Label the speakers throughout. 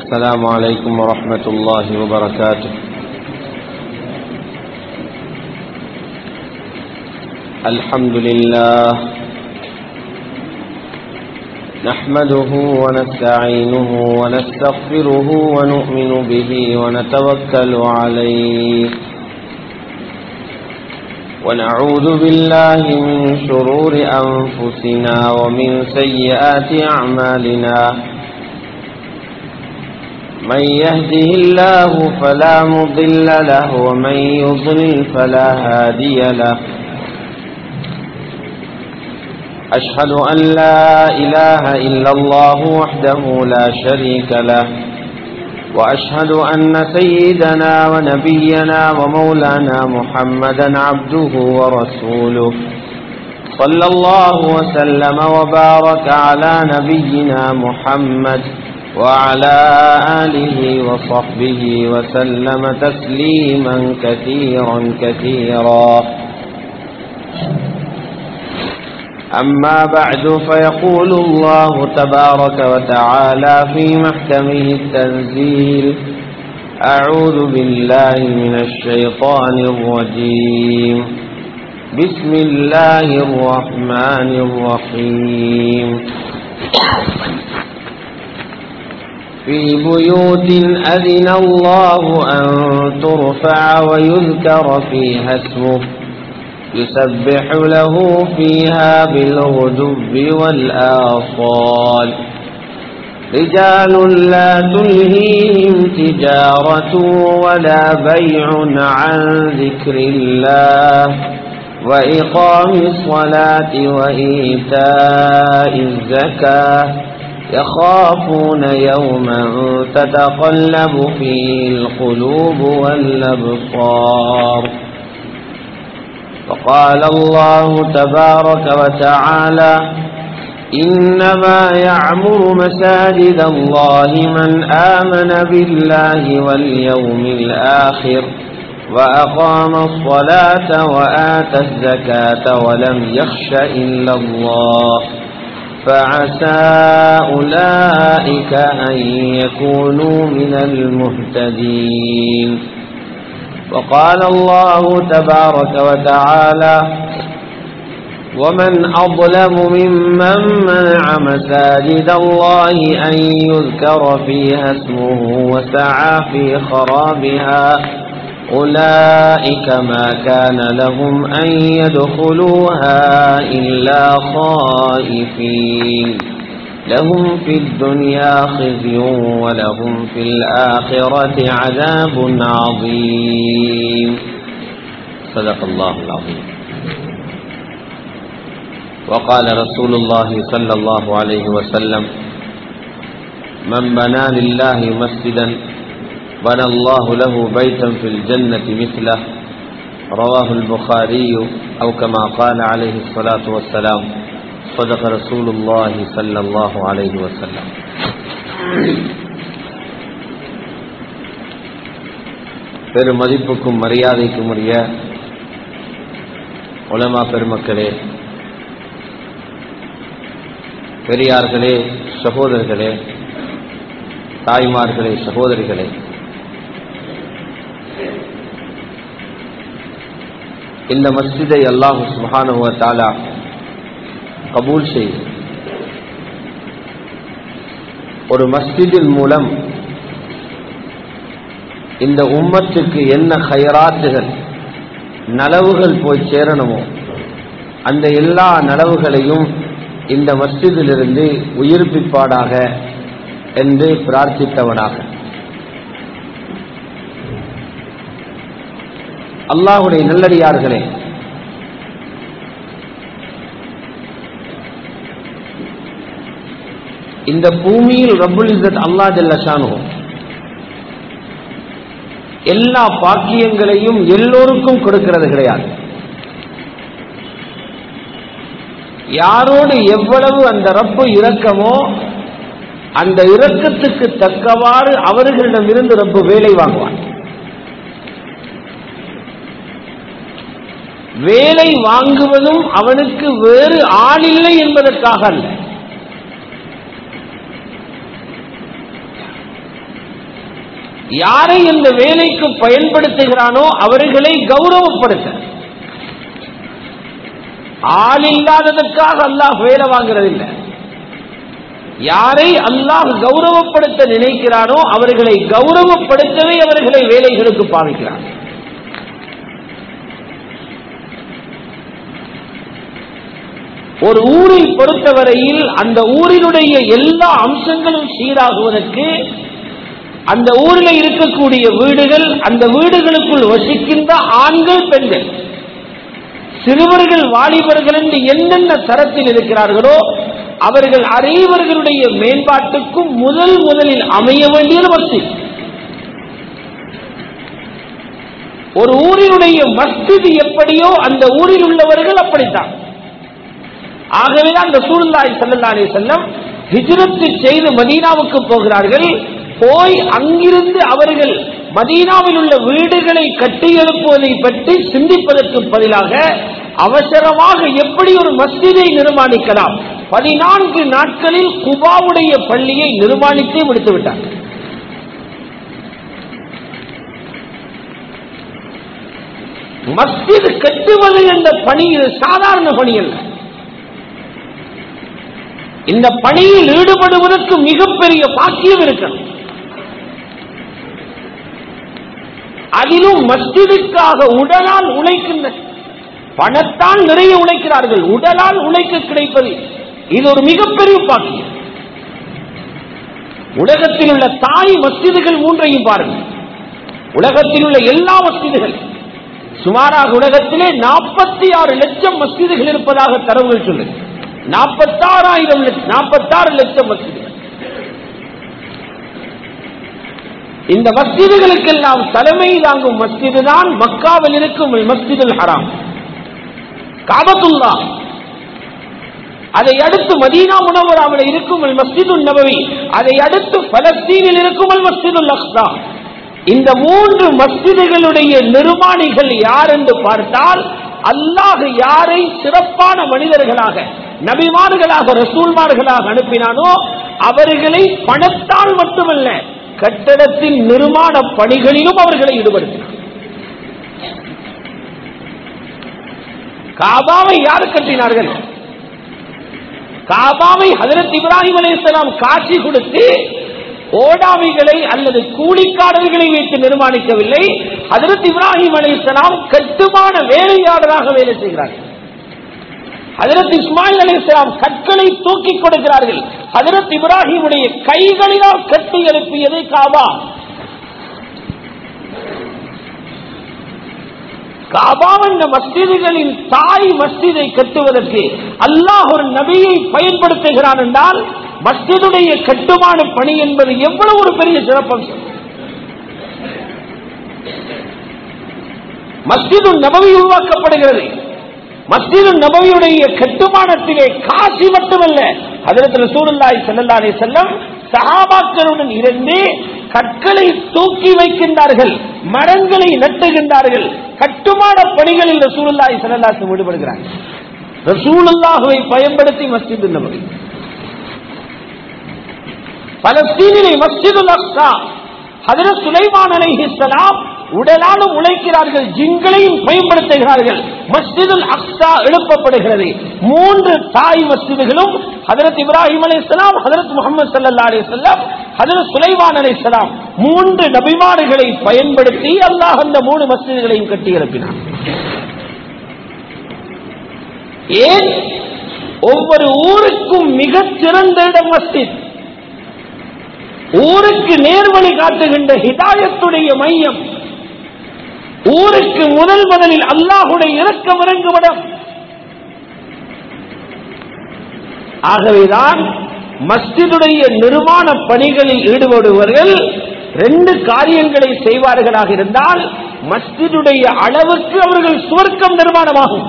Speaker 1: السلام عليكم ورحمة الله وبركاته. الحمد لله نحمده ونستعينه ونستغفره ونؤمن به ونتوكل عليه ونعوذ بالله من شرور أنفسنا ومن سيئات أعمالنا. من يهده الله فلا مضل له ومن يضلل فلا هادي له. أشهد أن لا إله إلا الله وحده لا شريك له، وأشهد أن سيدنا ونبينا ومولانا محمدا عبده ورسوله، صلى الله وسلم وبارك على نبينا محمد وعلى آله وصحبه وسلم تسليما كثيرا كثيرا. أما بعد، فيقول الله تبارك وتعالى في محكمه التنزيل: أعوذ بالله من الشيطان الرجيم، بسم الله الرحمن الرحيم. في بيوت أذن الله أن ترفع ويذكر فيها اسمه يسبح له فيها بالغدو والآصال. رجال لا تلهيهم تجارة ولا بيع عن ذكر الله وإقام الصلاة وإيتاء الزكاة يخافون يوما تتقلب فيه القلوب والأبصار. وقال الله تبارك وتعالى: إنما يعمر مساجد الله من آمن بالله واليوم الآخر وأقام الصلاة وآتى الزكاة ولم يخش إلا الله فعسى أولئك أن يكونوا من المهتدين. وقال الله تبارك وتعالى: ومن أظلم ممن منع مساجد الله أن يذكر فيها اسمه وسعى في خرابها أولئك ما كان لهم أن يدخلوها إلا خائفين لهم في الدنيا خزي ولهم في الآخرة عذاب عظيم. صدق الله العظيم. وقال رسول الله صلى الله عليه وسلم: من بنى لله مسجدا بنى الله له بيتا في الجنة مثله. رواه البخاري أو كما قال عليه الصلاة والسلام. صدق رسول الله صلى الله عليه وسلم. பெரும் மதிப்புக்கும் மரியாதைக்கும் உரிய உலமா பெருமக்களே, பெரியார்களே, சகோதரர்களே, தாய்மார்களே, சகோதரிகளே, இந்த மஸ்ஜிதை அல்லாஹ் சுப்ஹானஹு வ தஆலா கபூல் செய். ஒரு மஸ்ஜிதின் மூலம் இந்த உம்மத்துக்கு என்ன ஹைராத்துகள், நலவுகள் போய் சேரணுமோ அந்த எல்லா நலவுகளையும் இந்த மஸ்ஜிதிலிருந்து உயிர்ப்பிப்பாடாக என்று பிரார்த்தித்தவனாக, அல்லாஹ்வுடைய நல்லடியார்களே, இந்த பூமியில் ரப்புல் இஸ்ஸத் அல்லாஹ் ஜல்ல ஷானுஹு எல்லா பாக்கியங்களையும் எல்லோருக்கும் கொடுக்கிறது கிடையாது. யாரோடு எவ்வளவு அந்த ரப்பு இரக்கமோ அந்த இரக்கத்துக்கு தக்கவாறு அவர்களிடமிருந்து ரப்பு வேலை வாங்குவான். வேலை வாங்குவதும் அவனுக்கு வேறு ஆள் இல்லை என்பதற்காக அல்ல. யாரை இந்த வேலைக்கு பயன்படுத்துகிறானோ அவர்களை கௌரவப்படுத்த. ஆள் இல்லாததற்காக அல்லாஹ் வேலை வாங்குறதில்லை. யாரை அல்லாஹ் கௌரவப்படுத்த நினைக்கிறானோ அவர்களை கௌரவப்படுத்தவே அவர்களை வேலைகளுக்கு பாவிக்கிறார். ஒரு ஊரை பொறுத்தவரையில் அந்த ஊரினுடைய எல்லா அம்சங்களும் சீராகுவதற்கு அந்த ஊரில் இருக்கக்கூடிய வீடுகள், அந்த வீடுகளுக்குள் வசிக்கின்ற ஆண்கள், பெண்கள், சிறுவர்கள், வாலிபர்கள் என்று என்னென்ன தரத்தில் இருக்கிறார்களோ அவர்கள் அனைவர்களுடைய மேம்பாட்டுக்கும் முதலில் அமைய வேண்டியது மஸ்ஜித். ஒரு ஊரினுடைய மஸ்ஜித் எப்படியோ அந்த ஊரில் உள்ளவர்கள் அப்படித்தான். ஆகவேதான் ரசூலுல்லாஹி ஸல்லல்லாஹு அலைஹி வஸல்லம் ஹிஜ்ரத் செய்து மதீனாவுக்கு போகிறார்கள். போய் அங்கிருந்து அவர்கள் மதீனாவில் உள்ள வீடுகளை கட்டியெழுப்புவதை பற்றி சிந்திப்பதற்கு பதிலாக அவசரமாக எப்படி ஒரு மஸ்ஜிதை நிர்மாணிக்கலாம், 14 நாட்களில் குபாவுடைய பள்ளியை நிர்மாணித்தே முடித்து விட்டார். மஸ்ஜித் கட்டுவது என்ற பணி இது சாதாரண பணி அல்ல. இந்த பணியில் ஈடுபடுவதற்கு மிகப்பெரிய பாக்கியம் இருக்கிறது. அதிலும் மஸ்ஜிதுக்காக உடலால் உழைக்கின்ற, பணத்தால் நிறைய உழைக்கிறார்கள், உடலால் உழைக்க கிடைப்பது இது ஒரு மிகப்பெரிய பாக்கியம். உலகத்தில் உள்ள தாய் மஸ்ஜிதுகள் 3ஐயும் பாருங்கள். உலகத்தில் உள்ள எல்லா மஸ்ஜிதுகள் சுமாராக உலகத்திலே 46 லட்சம் மஸ்ஜிதுகள் இருப்பதாக தரவுகள் சொல்லுது. 46 லட்சம் மஸ்ஜிதுகள். இந்த மஸ்ஜிதுகளுக்கெல்லாம் தலைமை தாங்கும் மஸ்ஜிது தான் மக்காவில் இருக்கும் மஸ்ஜிதுல் ஹராம், காபத்துல்லா. அதை அடுத்து மதீனா முனவராவில் இருக்கும் மஸ்ஜிதுல் நபவி, அதை அடுத்து பலஸ்தீனில் இருக்கும் மஸ்ஜிதுல் அக்ஸா. இந்த 3 மஸ்ஜிதுகளுடைய நிர்மாணிகள் யார் என்று பார்த்தால், அல்லாஹ் யாரை சிறப்பான மனிதர்களாக, நபிமார்களாக, ரசூல்மார்களாக அனுப்பினானோ அவர்களை பணத்தால் மட்டுமல்ல கட்டடத்தின் நிர்மாண பணிகளிலும் அவர்களை ஈடுபடுத்தினார். காபாவை யார் கட்டினார்கள்? காபாவை ஹஜ்ரத் இப்ராஹிம் அலைஹிஸ்ஸலாம் காட்சி கொடுத்து ஓடாவிகளை அல்லது கூலிக்காரர்களை வைத்து நிர்மாணிக்கவில்லை. ஹஜ்ரத் இப்ராஹிம் அலைஹிஸ்ஸலாம் கட்டுமான வேலையாளராக வேலை செய்கிறார்கள். ஹஜ்ரத் இஸ்மாயில் அலைஹிஸ்ஸலாம் கற்களை தூக்கி கொடுக்கிறார்கள். ஹஜ்ரத் இப்ராஹிமுடைய கைகளினால் கட்டி எழுப்பியது காபா. காபா என்ற மஸ்ஜிதுகளின் தாய் மஸ்ஜிதை கட்டுவதற்கு அல்லாஹ் ஒரு நபியை பயன்படுத்துகிறான் என்றால் மஸ்ஜிதுடைய கட்டுமான பணி என்பது எவ்வளவு ஒரு பெரிய சிறப்பம்சம். மஸ்ஜிது நபவி உருவாக்கப்படுகிறது. மஸ்ஜிது நபவியுடைய கட்டுமானத்திலே காசி மட்டுமல்ல, ஹஜ்ரத் ரசூலுல்லாஹி ஸல்லல்லாஹு அலைஹி வஸல்லம் சஹாபாக்களுடன் இருந்து கற்களை தூக்கி வைக்கின்றார்கள், மரங்களை நட்டுகின்றார்கள். கட்டுமான பணிகளில் ரசூலுல்லாஹி ஸல்லல்லாஹு அலைஹி வஸல்லம் ஈடுபடுகிறார்கள். ரசூலுல்லாஹ்வை பயன்படுத்தி மஸ்ஜிது நபவி. பலஸ்தீனிலே மஸ்ஜிதுல் அக்ஸா, ஹஜ்ரத் சுலைமான் அலைஹிஸ்ஸலாம் உடலாலும் உழைக்கிறார்கள், ஜின்களையும் பயன்படுத்துகிறார்கள். மஸ்ஜிதுல் அக்ஸா எழுப்பப்படுகிறது. 3 தாய் மஸ்ஜிதுகளும் ஹஜ்ரத் இப்ராஹிம் அலைஹிஸ்ஸலாம், ஹஜ்ரத் முஹம்மது ஸல்லல்லாஹு அலைஹி வஸல்லம், ஹஜ்ரத் சுலைமான் அலைஹிஸ்ஸலாம் 3 நபிமார்களை பயன்படுத்தி அல்லாஹ் அந்த 3 மஸ்ஜிதுகளையும் கட்டி எழுப்பினார். ஏன்? ஒவ்வொரு ஊருக்கும் மிகச் சிறந்த இடம் மஸ்ஜித். ஊருக்கு நேர்வழி காட்டுகின்ற ஹிதாயத்துடைய மையம், ஊருக்கு முதலில் அல்லாஹுடைய இரக்கம் இறங்குவிடம். ஆகவேதான் மஸ்ஜிதுடைய நிர்மாண பணிகளில் ஈடுபடுபவர்கள் 2 காரியங்களை செய்வார்களாக இருந்தால் மஸ்ஜிதுடைய அளவுக்கு அவர்கள் சுவர்க்கம் நிர்மாணமாகும்.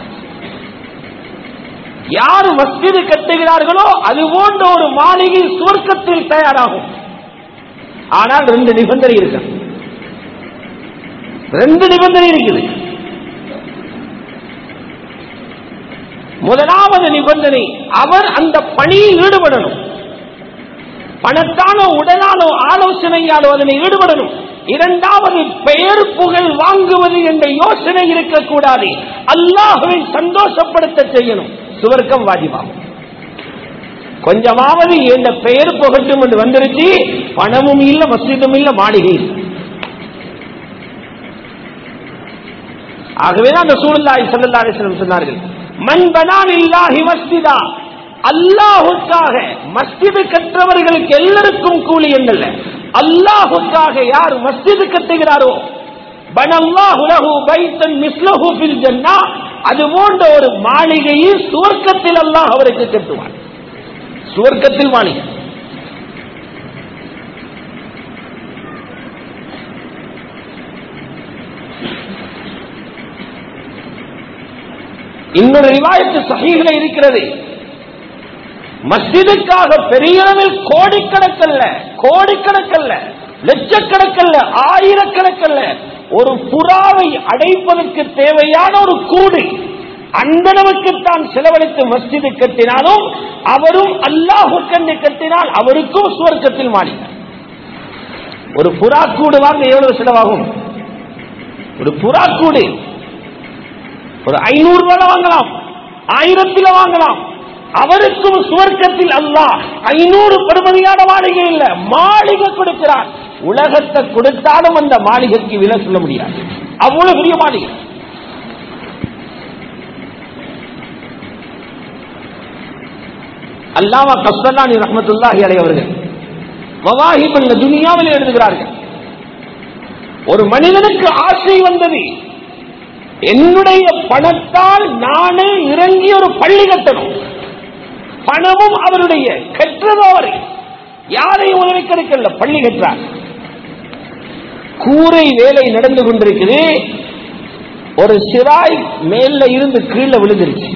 Speaker 1: யார் மஸ்ஜிது கட்டுகிறார்களோ அது போன்ற ஒரு மாளிகை சுவர்க்கத்தில் தயாராகும். ஆனால் 2 நிபந்தனை இருக்கு. 2 நிபந்தனை இருக்குது. முதலாவது நிபந்தனை, அவர் அந்த பணியில் ஈடுபடணும்.
Speaker 2: பணத்தாலோ உடலாலோ ஆலோசனையாலோ அதனை ஈடுபடணும். இரண்டாவது, பெயர் புகழ் வாங்குவது என்ற யோசனை இருக்கக்கூடாது. அல்லாஹ்வை சந்தோஷப்படுத்த செய்யணும். சுவர்க்கம் வாஜிபாகும். கொஞ்சமாவது இந்த பெயர் புகட்டும் என்று வந்துருச்சு, பணமும் இல்ல, மஸ்ஜிதும் இல்ல, மாளிகை. ஆகவேதான் ரசூலுல்லாஹி ஸல்லல்லாஹு அலைஹி வஸல்லம் சொன்னார்கள், மன் பனா லில்லாஹி மஸ்ஜிதா, அல்லாஹ்வுக்காக மஸ்ஜிது கற்றவர்களுக்கு எல்லாருக்கும் கூலி என்னல்ல, அல்லாஹ்வுக்காக யார் மஸ்ஜிது கட்டுகிறாரோ, பனல்லாஹு லஹு பைத்தன் மிஸ்லஹு ஃபில் ஜன்னah, அது போன்ற ஒரு மாளிகையை சுவர்க்கத்தில் அல்லாஹ் அவருக்கு கட்டுவார். சுவர்க்கத்தில் மாளிகை. இன்னொரு ரிவாயத்து சஹீஹ்ல இருக்கிறது, மஸ்ஜிதுக்காக பெரிய அளவில் கோடிக்கணக்கல்ல லட்சக்கணக்கல்ல ஆயிரக்கணக்கல்ல ஒரு புறாவை அடைப்பதற்கு தேவையான ஒரு கூடு அந்த அளவுக்குத்தான் செலவழித்து மஸ்ஜிது கட்டினாலும் அவரும் அல்லாஹ்வுக்கென்று கட்டினால் அவருக்கும் சுவர்க்கத்தில் மாளிகை. ஒரு புறா கூடு வாங்க எவ்வளவு செலவாகும்? ஒரு புறா கூடு ஒரு 500 ரூபாய் வாங்கலாம், 1000 வாங்கலாம். அவருக்கும் சுவர்க்கத்தில் அல்லாஹ் 500 பெறுமதியான மாளிகை இல்ல, மாளிகை கொடுக்கிறார். உலகத்தை கொடுத்தாலும் அந்த மாளிகைக்கு விலை சொல்ல முடியாது, அவ்வளவு பெரிய மாளிகை. அல்லாமா கஸ்தலானி ரஹ்மத்துல்லாஹி அலைஹி அவர்கள் மவாஹிபுல் துனியாவில் எழுதுகிறார்கள், ஒரு மனிதனுக்கு ஆசை வந்தது, என்னுடைய பணத்தால் நானே இறங்கி ஒரு பள்ளி கட்டணும். பணமும் அவருடைய, கற்றதோ அவர், யாரையும் உதவி கிடைக்கல, பள்ளி கற்றார். கூரை வேலை நடந்து கொண்டிருக்குது, ஒரு சிராய் மேல இருந்து கீழே விழுந்துருச்சு,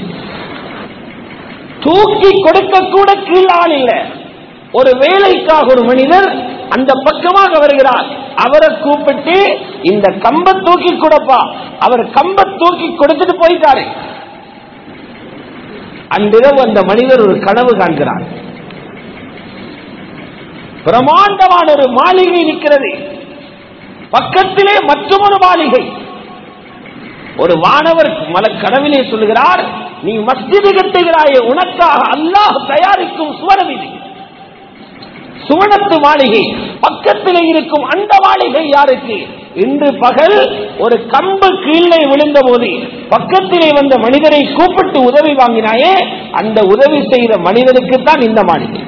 Speaker 2: தூக்கி கொடுக்க கூட கீழே ஆள் இல்லை. ஒரு வேலைக்காக ஒரு மனிதர் அந்த பக்கமாக வருகிறார், அவரை கூப்பிட்டு இந்த கம்ப தூக்கி கொடுப்பா, அவர் கம்ப தூக்கி கொடுத்துட்டு போயிட்டாரு. அன்றிரவு அந்த மனிதர் ஒரு கனவு காண்கிறார், பிரமாண்டமான ஒரு மாளிகை இருக்கிறது, பக்கத்திலே மற்றொரு மாளிகை. ஒரு வானவர் கனவிலே சொல்லுகிறார், நீ மஸ்ஜிது கட்டுகிறாயே, உனக்காக அல்லாஹ் தயாரிக்கும் சுவனம் இது, சுவனத்து மாளிகை. பக்கத்திலே இருக்கும் அந்த மாளிகை யாருக்கு? இன்று பகல் ஒரு கம்பு கீழே விழுந்த போது பக்கத்திலே வந்த மனிதரை கூப்பிட்டு உதவி வாங்கினாயே, அந்த உதவி செய்த மனிதனுக்கு தான் இந்த மாளிகை.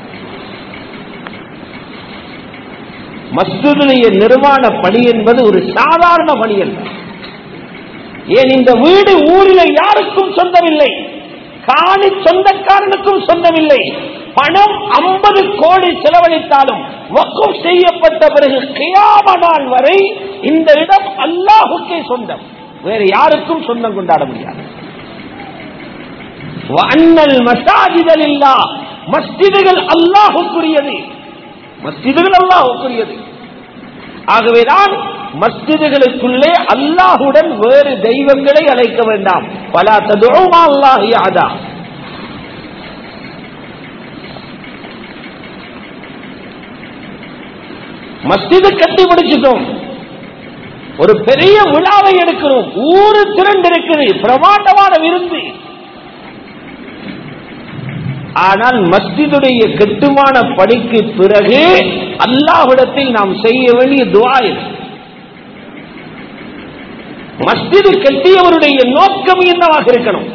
Speaker 2: மஸ்ஜிதுடைய நிர்மாண பணி என்பது ஒரு சாதாரண பணி அல்ல. ஏன், இந்த வீடு ஊரில் யாருக்கும் சொந்தமில்லை, காணி சொந்தக்காரனுக்கும் சொந்தமில்லை. பணம் 50 கோடி செலவழித்தாலும் வக்ஃப் செய்யப்பட்ட பிறகு கியாம நாள் வரை இந்த இடம் அல்லாஹ்வுக்கே சொந்தம், வேறு யாருக்கும் சொந்தம் கொண்டாட முடியாது. வஅன்னல் மஸாஜித லில்லாஹ், மஸ்ஜிதுகள் அல்லாஹ்வுக்குரியது, மஸ்ஜிதுகள் அல்லாஹ்வுக்குரியது. ஆகவேதான் மஸ்ஜிதுகளுக்குள்ளே அல்லாஹுடன் வேறு தெய்வங்களை அழைக்க வேண்டாம். வலா ததுஉ மஅல்லாஹி அஹதா. மஸ்ஜிது கட்டி முடிச்சிட்டோம், ஒரு பெரிய விழாவை எடுக்கிறோம், ஊரு திரண்டு இருக்குது, பிரமாண்டமான விருந்து. ஆனால் மஸ்ஜிதுடைய கட்டுமான பணிக்கு பிறகு அல்லாஹ்விடத்தில் நாம் செய்ய வேண்டிய துஆ இது. மஸ்ஜிது கட்டியவருடைய நோக்கம் என்னவாக இருக்கணும்?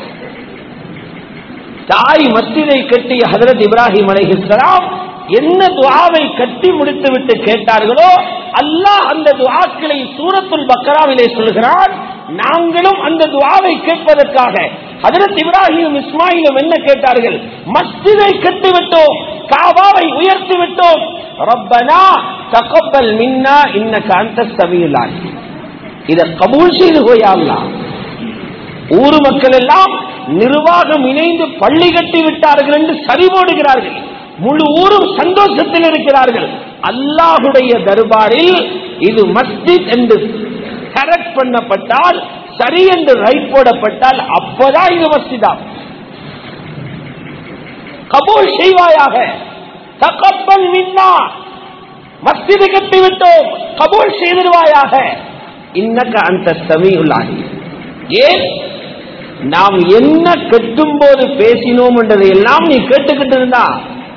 Speaker 2: தாய் மஸ்ஜிதை கட்டிய ஹஜ்ரத் இப்ராஹிம் அலைஹிஸ்ஸலாம் என்ன துஆவை கட்டி முடித்துவிட்டு கேட்டார்களோ, அல்லாஹ் அந்த துஆக்களை சூரத்துல் பக்ராவிலே சொல்கிறான். நாங்களும் அந்த துஆவை கேட்பதற்காக ஹஜ்ரத் இப்ராஹிம் இஸ்மாயிலும் என்ன கேட்டார்கள்? மஸ்ஜிதை கட்டிவிட்டோம், காபாவை உயர்த்தி விட்டோம், ரப்பனா தகப்பல் மின்னா இன்னக அன்தஸ் ஸமீஉல் அலீம். இதை கபூல் செய்து யா அல்லாஹ். ஊர் மக்கள் எல்லாம் நிர்வாகம் இணைந்து பள்ளி கட்டி விட்டார்கள் என்று சரிபோடுகிறார்கள், முழு ஊரும் சந்தோஷத்தில் இருக்கிறார்கள். அல்லாஹுடைய தர்பாரில் இது மஸ்ஜித் என்று கரெக்ட் பண்ணப்பட்டால், சரி என்று ரைட் போடப்பட்டால் அப்பதான் இது மஸ்ஜிதா. கபூல் செய்வாயாக. தகப்பல் மின்னா, மஸ்ஜிது கட்டிவிட்டோம், கபூல் செய்திருவாயாக. இன்னக அந்த ஸமீஉல் அலீம். ஏன் நாம் என்ன கட்டும் போது பேசினோம் என்றதை எல்லாம் நீ கேட்டுக்கிட்டு இருந்தா,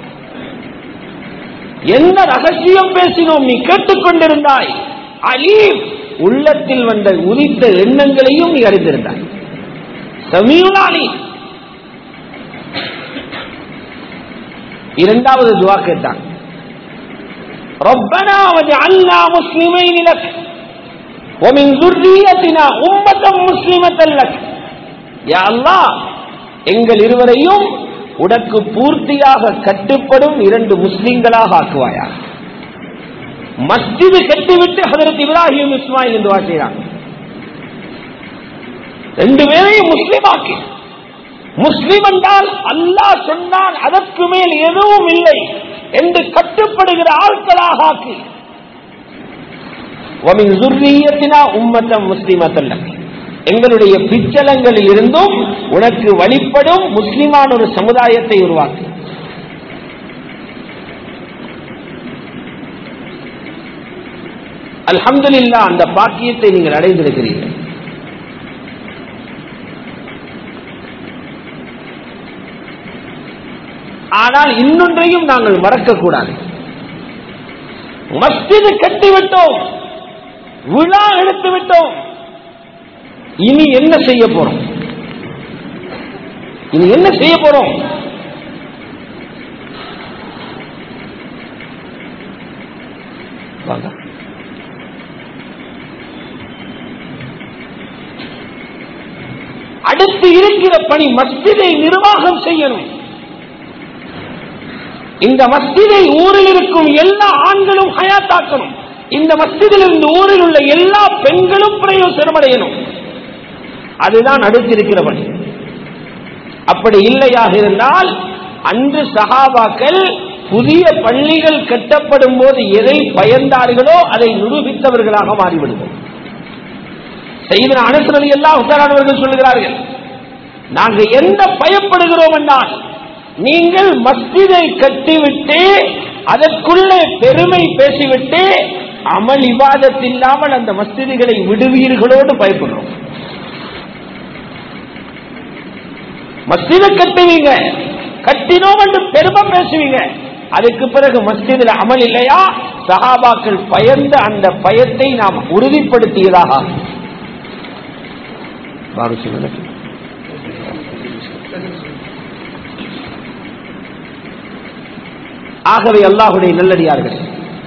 Speaker 2: என்ன ரகசியம் பேசினோம் நீ கேட்டுக்கொண்டிருந்தாய். அலீம், உள்ளத்தில் வந்த உதித்த எண்ணங்களையும் நீ அறிந்திருந்தாய். ஸமீஉல் அலீம். இரண்டாவது துஆ கேட்டான், ரப்பனா வஜஅல்னா முஸ்லிமைன் லக் வ மின் ذُرِّيَّتِنَا உம்மத்தன் முஸ்லிமத்தன் லக். யா அல்லாஹ், எங்கள் இருவரையும் உனக்கு பூர்த்தியாக கட்டுப்படும் இரண்டு முஸ்லிம்களாக ஆக்குவாயாக. மஸ்ஜிது கட்டிவிட்டு ஹஜ்ரத் இப்ராஹிம் இஸ்மாயில் துஆ செய்றாங்க. ரெண்டு பேரையும் முஸ்லிம் ஆக்கி. முஸ்லிம் என்றால் அல்லாஹ் சொன்னால் அதற்கு மேல் எதுவும் இல்லை என்று கட்டுப்படுகிற ஆட்களாக ஆக்கி. வமின் ذُرِّيَّتِنَا உம்மத்தன் முஸ்லிமத்தன் லக், எங்களுடைய பிச்சலங்களில் இருந்தும் உனக்கு வழிபடும் முஸ்லிமான ஒரு சமுதாயத்தை உருவாக்கு. அல்ஹம்துலில்லாஹ், அந்த பாக்கியத்தை நீங்கள் அடைந்திருக்கிறீர்கள். ஆனால் இன்னொன்றையும் நாங்கள் மறக்கக்கூடாது. மஸ்ஜிது கட்டிவிட்டோம், விழா எடுத்து விட்டோம், இனி என்ன செய்ய போறோம்? இனி என்ன செய்ய போறோம்? வாங்க. அடுத்து இருக்கிற பணி மஸ்ஜிதை நிர்வாகம் செய்யணும். இந்த மஸ்ஜிதை ஊரில் இருக்கும் எல்லா ஆண்களும் ஹயாத்தாக்கணும். இந்த மஸ்ஜிதில் இருந்து ஊரில் உள்ள எல்லா பெண்களும் பிரயோஜனமடையணும். அதுதான் அடுத்திருக்கிற பணி. அப்படி இல்லையாக இருந்தால், அன்று சஹாபாக்கள் புதிய பள்ளிகள் கட்டப்படும் போது எதை பயந்தார்களோ அதை நிரூபித்தவர்களாக மாறிவிடுவோம். சையதுனா அனஸ் ரலியல்லாஹு தஆலா அவர்கள் சொல்கிறார்கள், நாங்கள் என்ன பயப்படுகிறோம் என்றால், நீங்கள் மஸ்ஜிதை கட்டிவிட்டு அதற்குள்ளே பெருமை பேசிவிட்டு அமல் இபாதத் இல்லாமல் அந்த மஸ்ஜிதுகளை விடுவீர்களோடு பயப்படுறோம். மஸ்ஜிதை கட்டுவீங்க, கட்டினோம் என்று பெருமை பேசுவீங்க, அதுக்கு பிறகு மஸ்ஜிதில் அமல் இல்லையா? சஹாபாக்கள் பயந்த அந்த பயத்தை நாம் உறுதிப்படுத்தியதாக. ஆகவே அல்லாஹ்வுடைய நல்லடியார்களே,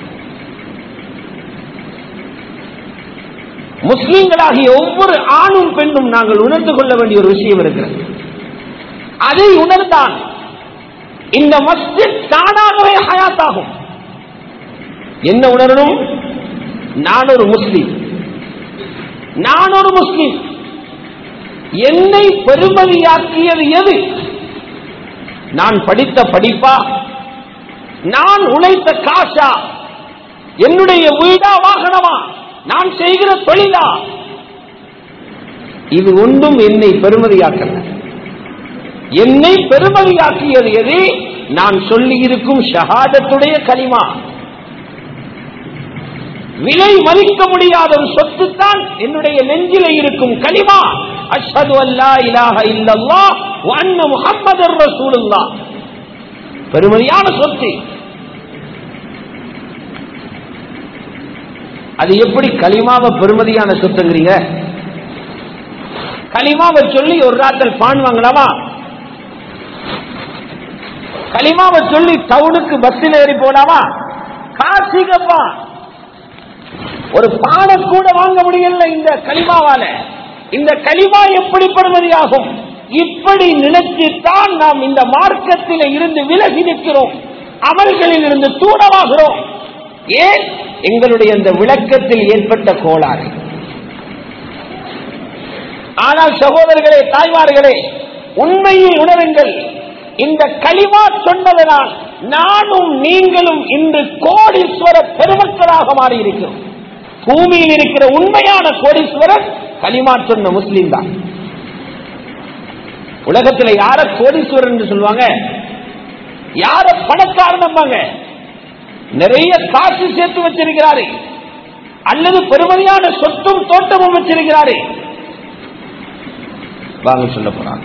Speaker 2: முஸ்லிம்களாகிய ஒவ்வொரு ஆணும் பெண்ணும் நாங்கள் உணர்ந்து கொள்ள வேண்டிய ஒரு விஷயம் இருக்கிறது. அதை உணர்ந்தான் இந்த மஸ்ஜித் தானாகவே ஹயாத்தாகும். என்ன உணரணும்? நான் ஒரு முஸ்லிம், நான் ஒரு முஸ்லிம். என்னை பெருமதியாக்கியது எது? நான் படித்த படிப்பா, நான் உழைத்த காசா, என்னுடைய வீடா வாகனமா, நான் செய்கிற தொழிலா? இது ஒன்றும் என்னை பெருமதியாக்கல. என்னை பெருமதியாக்கியது எது? நான் சொல்லி இருக்கும் ஷஹாதத்துடைய கலிமா. விலை மதிக்க முடியாத ஒரு சொத்து தான் என்னுடைய நெஞ்சிலே இருக்கும் கலிமா. அஷ்ஹது அல்லா இலாஹ இல்லல்லாஹ் வ அன்ன முஹம்மதர் ரசூலுல்லாஹ். பெருமதியான சொத்து. அது எப்படி கலிமாவை பெருமதியான சொத்துங்கிறீங்க? கலிமாவை சொல்லி ஒரு ராத்திரி பான் வாங்கலாமா? கலிமாவை சொல்லி டவுனுக்கு பஸ்ஸில் ஏறி போலாமா? காசிகப்பா, ஒரு பானை கூட வாங்க முடியல இந்த கலிமாவால. இந்த கலிமா எப்படி பெறுமதியாகும்? இப்படி நினைத்துத்தான் நாம் இந்த மார்க்கத்தில் இருந்து விலகி நிற்கிறோம், அமல்களில் இருந்து தூரமாகிறோம். ஏன்? எங்களுடைய இந்த விளக்கத்தில் ஏற்பட்ட கோளாறு. ஆனால் சகோதரர்களே, தாய்மார்களே, உண்மையை உணருங்கள். இந்த கலிமா சொன்னதனால் நானும் நீங்களும் இன்று கோடீஸ்வர பெருமக்களாக மாறி இருக்கிறோம். பூமியில் இருக்கிற உண்மையான கோடீஸ்வரர் கலிமா சொன்ன முஸ்லீம் தான். உலகத்தில் யார கோடீஸ்வரர் என்று சொல்லுவாங்க? யார பணக்காரன் நம்பாங்க? நிறைய காசு சேர்த்து வச்சிருக்கிறாரு, அல்லது பெருமதியான சொத்தும் தோட்டமும் வச்சிருக்கிறாரு. வாங்க சொல்ல போறாங்க.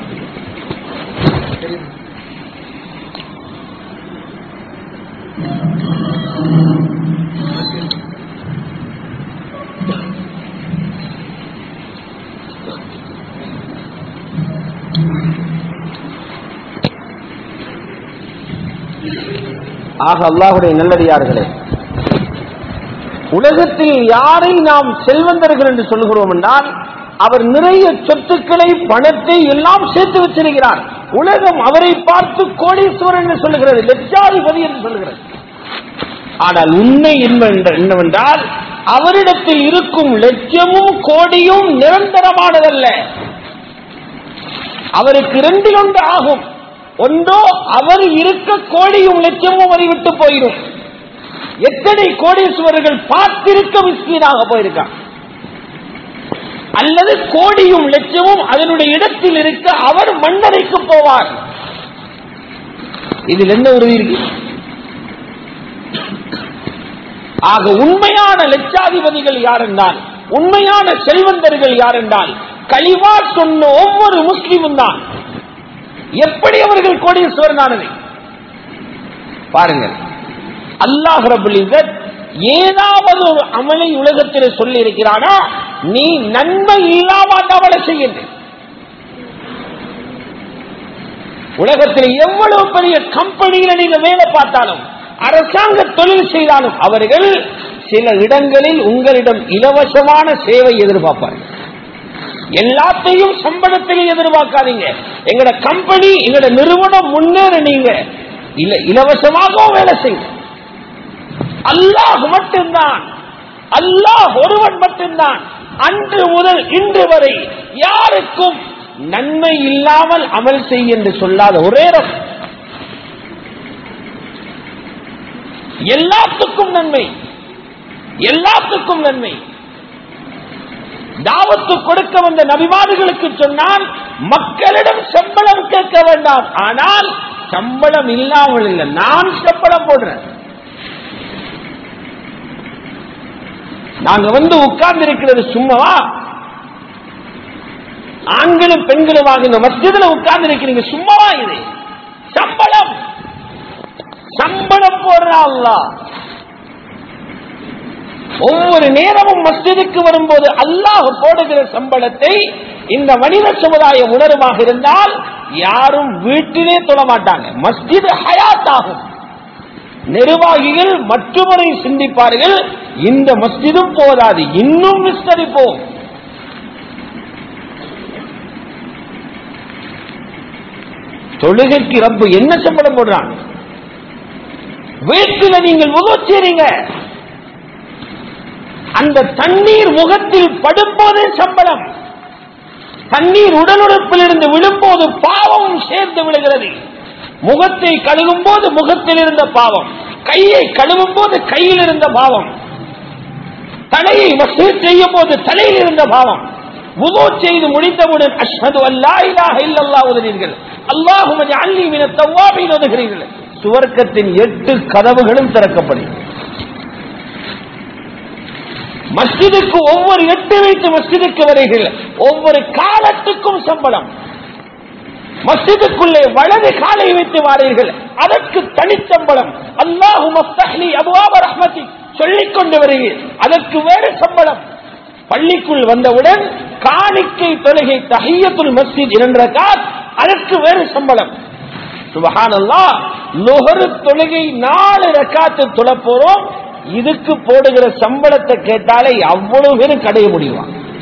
Speaker 2: ஆக அல்லாஹ்வுடைய நல்லடியார்களே, உலகத்தில் யாரை நாம் செல்வந்தர்கள் என்று சொல்கிறோம் என்றால் அவர் நிறைய சொத்துக்களை, பணத்தை எல்லாம் சேர்த்து வச்சிருக்கிறார். உலகம் அவரை பார்த்து கோடீஸ்வரன் என்று சொல்லுகிறது, லட்சாதிபதி என்று சொல்லுகிறது. ஆனால் உண்மை என்னவென்றால் அவரிடத்தில் இருக்கும் லட்சமும் கோடியும் நிரந்தரமானதல்ல. அவருக்கு இரண்டில் ஒன்று ஆகும். ஒன்றோ அவர் இருக்க கோடியும் லட்சமும் அவரை விட்டு போயிடும். எத்தனை கோடீஸ்வரர்கள் பார்த்திருக்க மிஸ்கீனாக போயிருக்கான். அல்லது கோடியும் லட்சமும் அதனுடைய இடத்தில் இருக்க அவர் மன்னரைக்கு போவார். இதில் என்ன உறுதி இருக்கு? ஆக உண்மையான லட்சாதிபதிகள் யார் என்றால், உண்மையான செல்வந்தர்கள் யார் என்றால் கலிமா சொன்ன ஒவ்வொரு முஸ்லிமும் தான். எப்படி அவர்கள் கோடீஸ்வரனானது பாருங்கள். அல்லாஹ் ரப்பல் இஸ்ஸத் ஏதாவது ஒரு அமலை உலகத்தில் சொல்லி இருக்கிறானா, நீ நன்மை இல்லாமல் அவளை செய்யுங்க. உலகத்தில் எவ்வளவு பெரிய கம்பெனியில நீங்க வேலை பார்த்தாலும், அரசாங்க தொழில் செய்தாலும், அவர்கள் சில இடங்களில் உங்களிடம் இலவசமான சேவை எதிர்பார்ப்பார்கள். எல்லாத்தையும் சம்பளத்திலே எதிர்பார்க்காதீங்க. எங்கட கம்பெனி, எங்கட நிறுவனம் முன்னேற நீங்க இலவசமாக வேலை செய்யுங்க. அல்லாஹ் மட்டும்தான், அல்லாஹ் ஒருவன் மட்டும்தான் அன்று முதல் இன்று வரை யாருக்கும் நன்மை இல்லாமல் அமல் செய் என்று சொல்லாத ஒரே ரப். எல்லாத்துக்கும் நன்மை, எல்லாத்துக்கும் நன்மை. தாவத்து கொடுக்க வந்த நபிமார்களுக்கு சொன்னால் மக்களிடம் சம்பளம் கேட்க வேண்டாம், ஆனால் சம்பளம் இல்லாமல் இல்லை, நான் சம்பளம் போடுறேன். நாங்க வந்து உட்கார்ந்து இருக்கிறது சும்மாவா? ஆண்களும் பெண்களுமாக இந்த மஸ்ஜிதில் உட்கார்ந்து இருக்கிறீங்க, சும்மாவா? இது சம்பளம், சம்பளம் போடுறா அல்லாஹ். ஒவ்வொரு நேரமும் மஸ்ஜிதுக்கு வரும்போது அல்லாஹ் போடுகிற சம்பளத்தை இந்த மனித சமுதாயம் உணர்வாக இருந்தால் யாரும் வீட்டிலே தொழ மாட்டாங்க. மஸ்ஜித் ஹயாத் ஆகும். நிர்வாகிகள் மற்றொரு சிந்திப்பார்கள், இந்த மஸ்ஜிதும் போதாது, இன்னும் விஸ்தரிப்போம். தொழுகைக்கு ரப்பு என்ன சம்பளம் போடுறாங்க? வீட்டில் நீங்கள் உதவ செய்றீங்க, அந்த தண்ணீர் முகத்தில் படும்போது சம்பளம், தண்ணீர் உடலுறுப்பில் இருந்து விழும்போது பாவம் சேர்ந்து விழுகிறது. முகத்தை கழுவும் போது முகத்தில் இருந்த பாவம், கையை கழுவும் போது கையில் இருந்த பாவம், தலையை வசூல் செய்யும் போது தலையில் இருந்த பாவம். வுது செய்து முடித்தவுடன் அஷ்ஹது அல்லா இலாஹ இல்லல்லாஹ் ஓதுகிறீர்கள், அல்லாஹும்ம ஜஅல்னி மினத் தவ்வாபீன் ஓதுகிறீர்கள். சுவர்க்கத்தின் 8 கதவுகளும் திறக்கப்படுகிறது. மஸ்ஜிதுக்கு ஒவ்வொரு 8 வைத்து மஸ்ஜிதுக்கு வருகிறீர்கள், ஒவ்வொரு காலத்துக்கும் சம்பளம். மஸ்ஜிதுக்குள்ளே வலது காலை வைத்து வாரீர்கள், அதற்கு தனிச்சம்பளம். அல்லாஹும்ம ஃப்தஹ்லி அப்வாப ரஹ்மதி சொல்லிக் கொண்டு வருகிறீர்கள், அதற்கு வேறு சம்பளம். பள்ளிக்குள் வந்தவுடன் காணிக்கை தொழுகை தஹிய்யத்துல் மஸ்ஜித் 2 ரக்காத், அதற்கு வேறு சம்பளம். சுப்ஹானல்லாஹ், லுஹர் தொழுகை 4 ரக்காத் தொழ போறோம், இதுக்கு போடுகிற சம்பளத்தை கேட்டாலே அவ்வளவு பேரும் கடைய முடியுமா?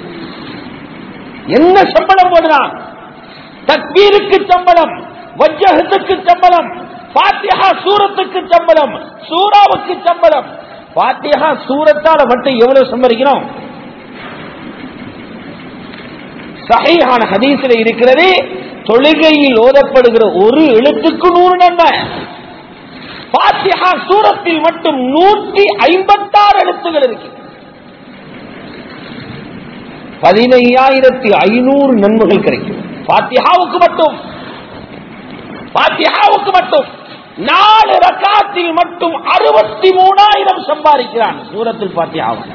Speaker 2: என்ன சம்பளம் போடுறான்? தக்பீருக்கு சம்பளம், வஜ்ஹத்துக்கு சம்பளம், ஃபாத்திஹா சூரத்துக்கு சம்பளம், சூராவுக்கு சம்பளம். ஃபாத்திஹா சூரத்தால மட்டும் எவ்வளவு சம்பளிக்கிறோம்? சஹீஹான ஹதீஸில் இருக்கிறது, தொழுகையில் ஓதப்படுகிற ஒரு எழுத்துக்கு 100 நன்மை. ஃபாத்திஹா சூரத்தில் மட்டும் 156 எழுத்துகள் இருக்கு. 15,500 நன்மைகள் கிடைக்கும் ஃபாத்திஹாவுக்கு மட்டும். ஃபாத்திஹாவுக்கு மட்டும் 4 ரக்காத்தில் மட்டும் 63,000 சம்பாதிக்கிறான். சூரத்துல் ஃபாத்திஹாவை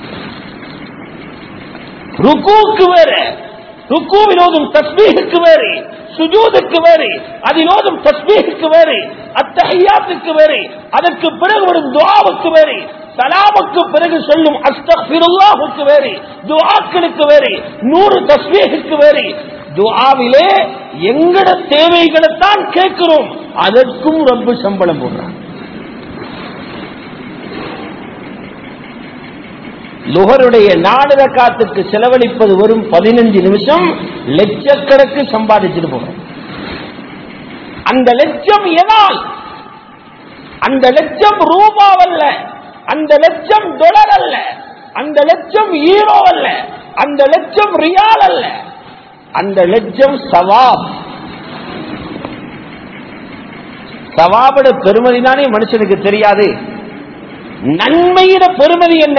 Speaker 2: ருக்கூக்கு வேறு, ருக்கூவில் ஓதும் தஸ்பீஹுக்கு வேறு, சுஜூதுக்கு வேறு, அதில் ஓதும் தஸ்பீஹுக்கு வேறு, அத்தஹியாத்துக்கு வேறு, அதற்கு பிறகு வரும் துஆவுக்கு வேறு, சலாமுக்கு பிறகு சொல்லும் அஸ்தக்ஃபிருல்லாஹுக்கு வேறு, துஆக்களுக்கு வேறு, 100 தஸ்பீஹுக்கு வேறு. துஆவிலே எங்கட தேவைகளை தான் கேட்கிறோம், அதற்கும் ரப்பு சம்பளம் போடுறான். லுஹருடைய 4 ரக்காத்துக்கு செலவழிப்பது வரும் 15 நிமிஷம் லட்சக்கணக்கு சம்பாதிச்சுட்டு போறோம். அந்த லட்சம் எதால்? அந்த லட்சம் ரூபாவல்ல, அந்த லட்சம் டாலர் அல்ல, அந்த லட்சம் ஈரோ அல்ல, அந்த லட்சம் ரியால் அல்ல, அந்த லட்சம் சவாப். சவாபோட பெருமதி தானே மனுஷனுக்கு தெரியாது. நன்மையிட பெருமதி என்ன?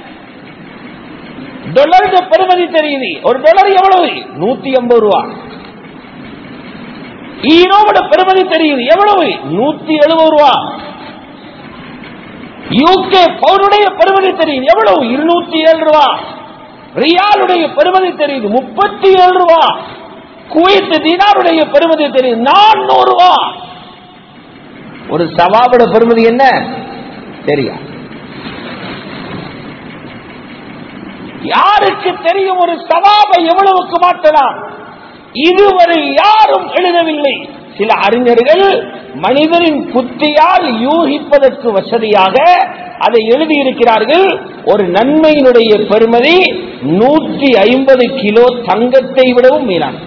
Speaker 2: டாலருடைய பெருமதி தெரியுது. ஒரு டாலர் எவ்வளவு? 150 ரூபாய். ஈரோட பெருமதி தெரியுது எவ்வளவு? 170 ரூபாய். யூகே பவுனுடைய பெருமதி தெரியுது எவ்வளவு? 207 ரூபாய். ரியாலுடைய பெருமதி தெரியுது 37 ரூபாய். குவைத் தீனாருடைய பெருமதி தெரியுது 400 ரூபாய். ஒரு சவாபோட பெருமதி என்ன தெரியா? யாருக்கு தெரியும் ஒரு சவாபை எவ்வளவுக்கு மாற்றலாம்? இதுவரை யாரும் எழுதவில்லை. சில அறிஞர்கள் மனிதரின் புத்தியால் யூகிப்பதற்கு வசதியாக அதை எழுதியிருக்கிறார்கள். ஒரு நன்மையினுடைய பெருமதி 150 கிலோ தங்கத்தை விடவும் மேலான.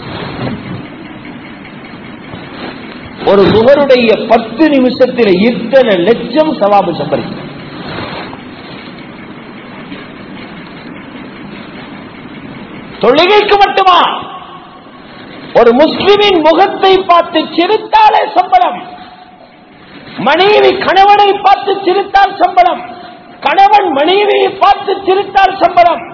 Speaker 2: ஒரு லுஹருடைய 10 நிமிஷத்தில் இத்தனை லட்சம் சவாபு சம்பரிக்கும். தொழுகைக்கு மட்டுமா? ஒரு முஸ்லிமின் முகத்தை பார்த்து சிரித்தாலே சம்பளம். மனைவி கணவனை பார்த்து சிரித்தால் சம்பளம். கணவன் மனைவியை பார்த்து சிரித்தால் சம்பளம்.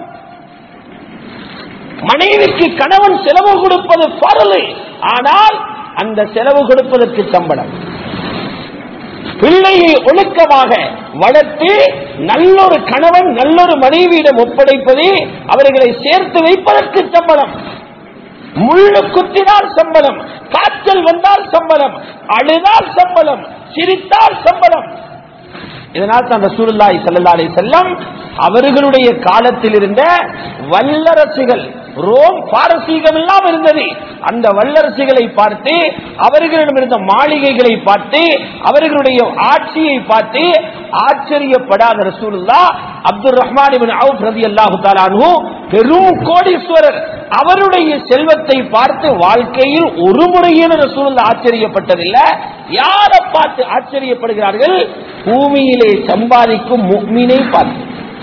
Speaker 2: மனைவிக்கு கணவன் செலவு கொடுப்பது பரவல், ஆனால் அந்த செலவு கொடுப்பதற்கு சம்பளம். பிள்ளையை ஒழுக்கமாக வளர்த்து நல்லொரு கணவன் நல்லொரு மனைவியிடம் ஒப்படைப்பது, அவர்களை சேர்த்து வைப்பதற்கு சம்பளம். முள்ளு குத்தினால் சம்பளம், காய்ச்சல் வந்தால் சம்பளம், அழுதால் சம்பளம், சிரித்தால் சம்பளம். இதனால் தான் ரசூலுல்லாஹி ஸல்லல்லாஹு அலைஹி வஸல்லம் அவர்களுடைய காலத்தில் இருந்த வல்லரசுகள், ரோம் பாரசீகம் எல்லாம் இருந்தது, அந்த வல்லரசுகளை பார்த்து, அவர்களிடம் இருந்த மாளிகைகளை பார்த்து, அவர்களுடைய ஆட்சியை பார்த்து ஆச்சரியப்படாத ரசூலுல்லாஹ் அப்துர் ரஹ்மான் இப்னு அவுஃப் ரலியல்லாஹு தஆலா அன்ஹு பெரும் கோடீஸ்வரர், அவருடைய செல்வத்தை பார்த்து வாழ்க்கையில் ஒரு முறையும் ரசூலுல்லாஹ் ஆச்சரியப்பட்டதில்லை. யாரை பார்த்து ஆச்சரியப்படுகிறார்கள்? பூமியிலே சம்பாதிக்கும் முஃமினை பார்த்து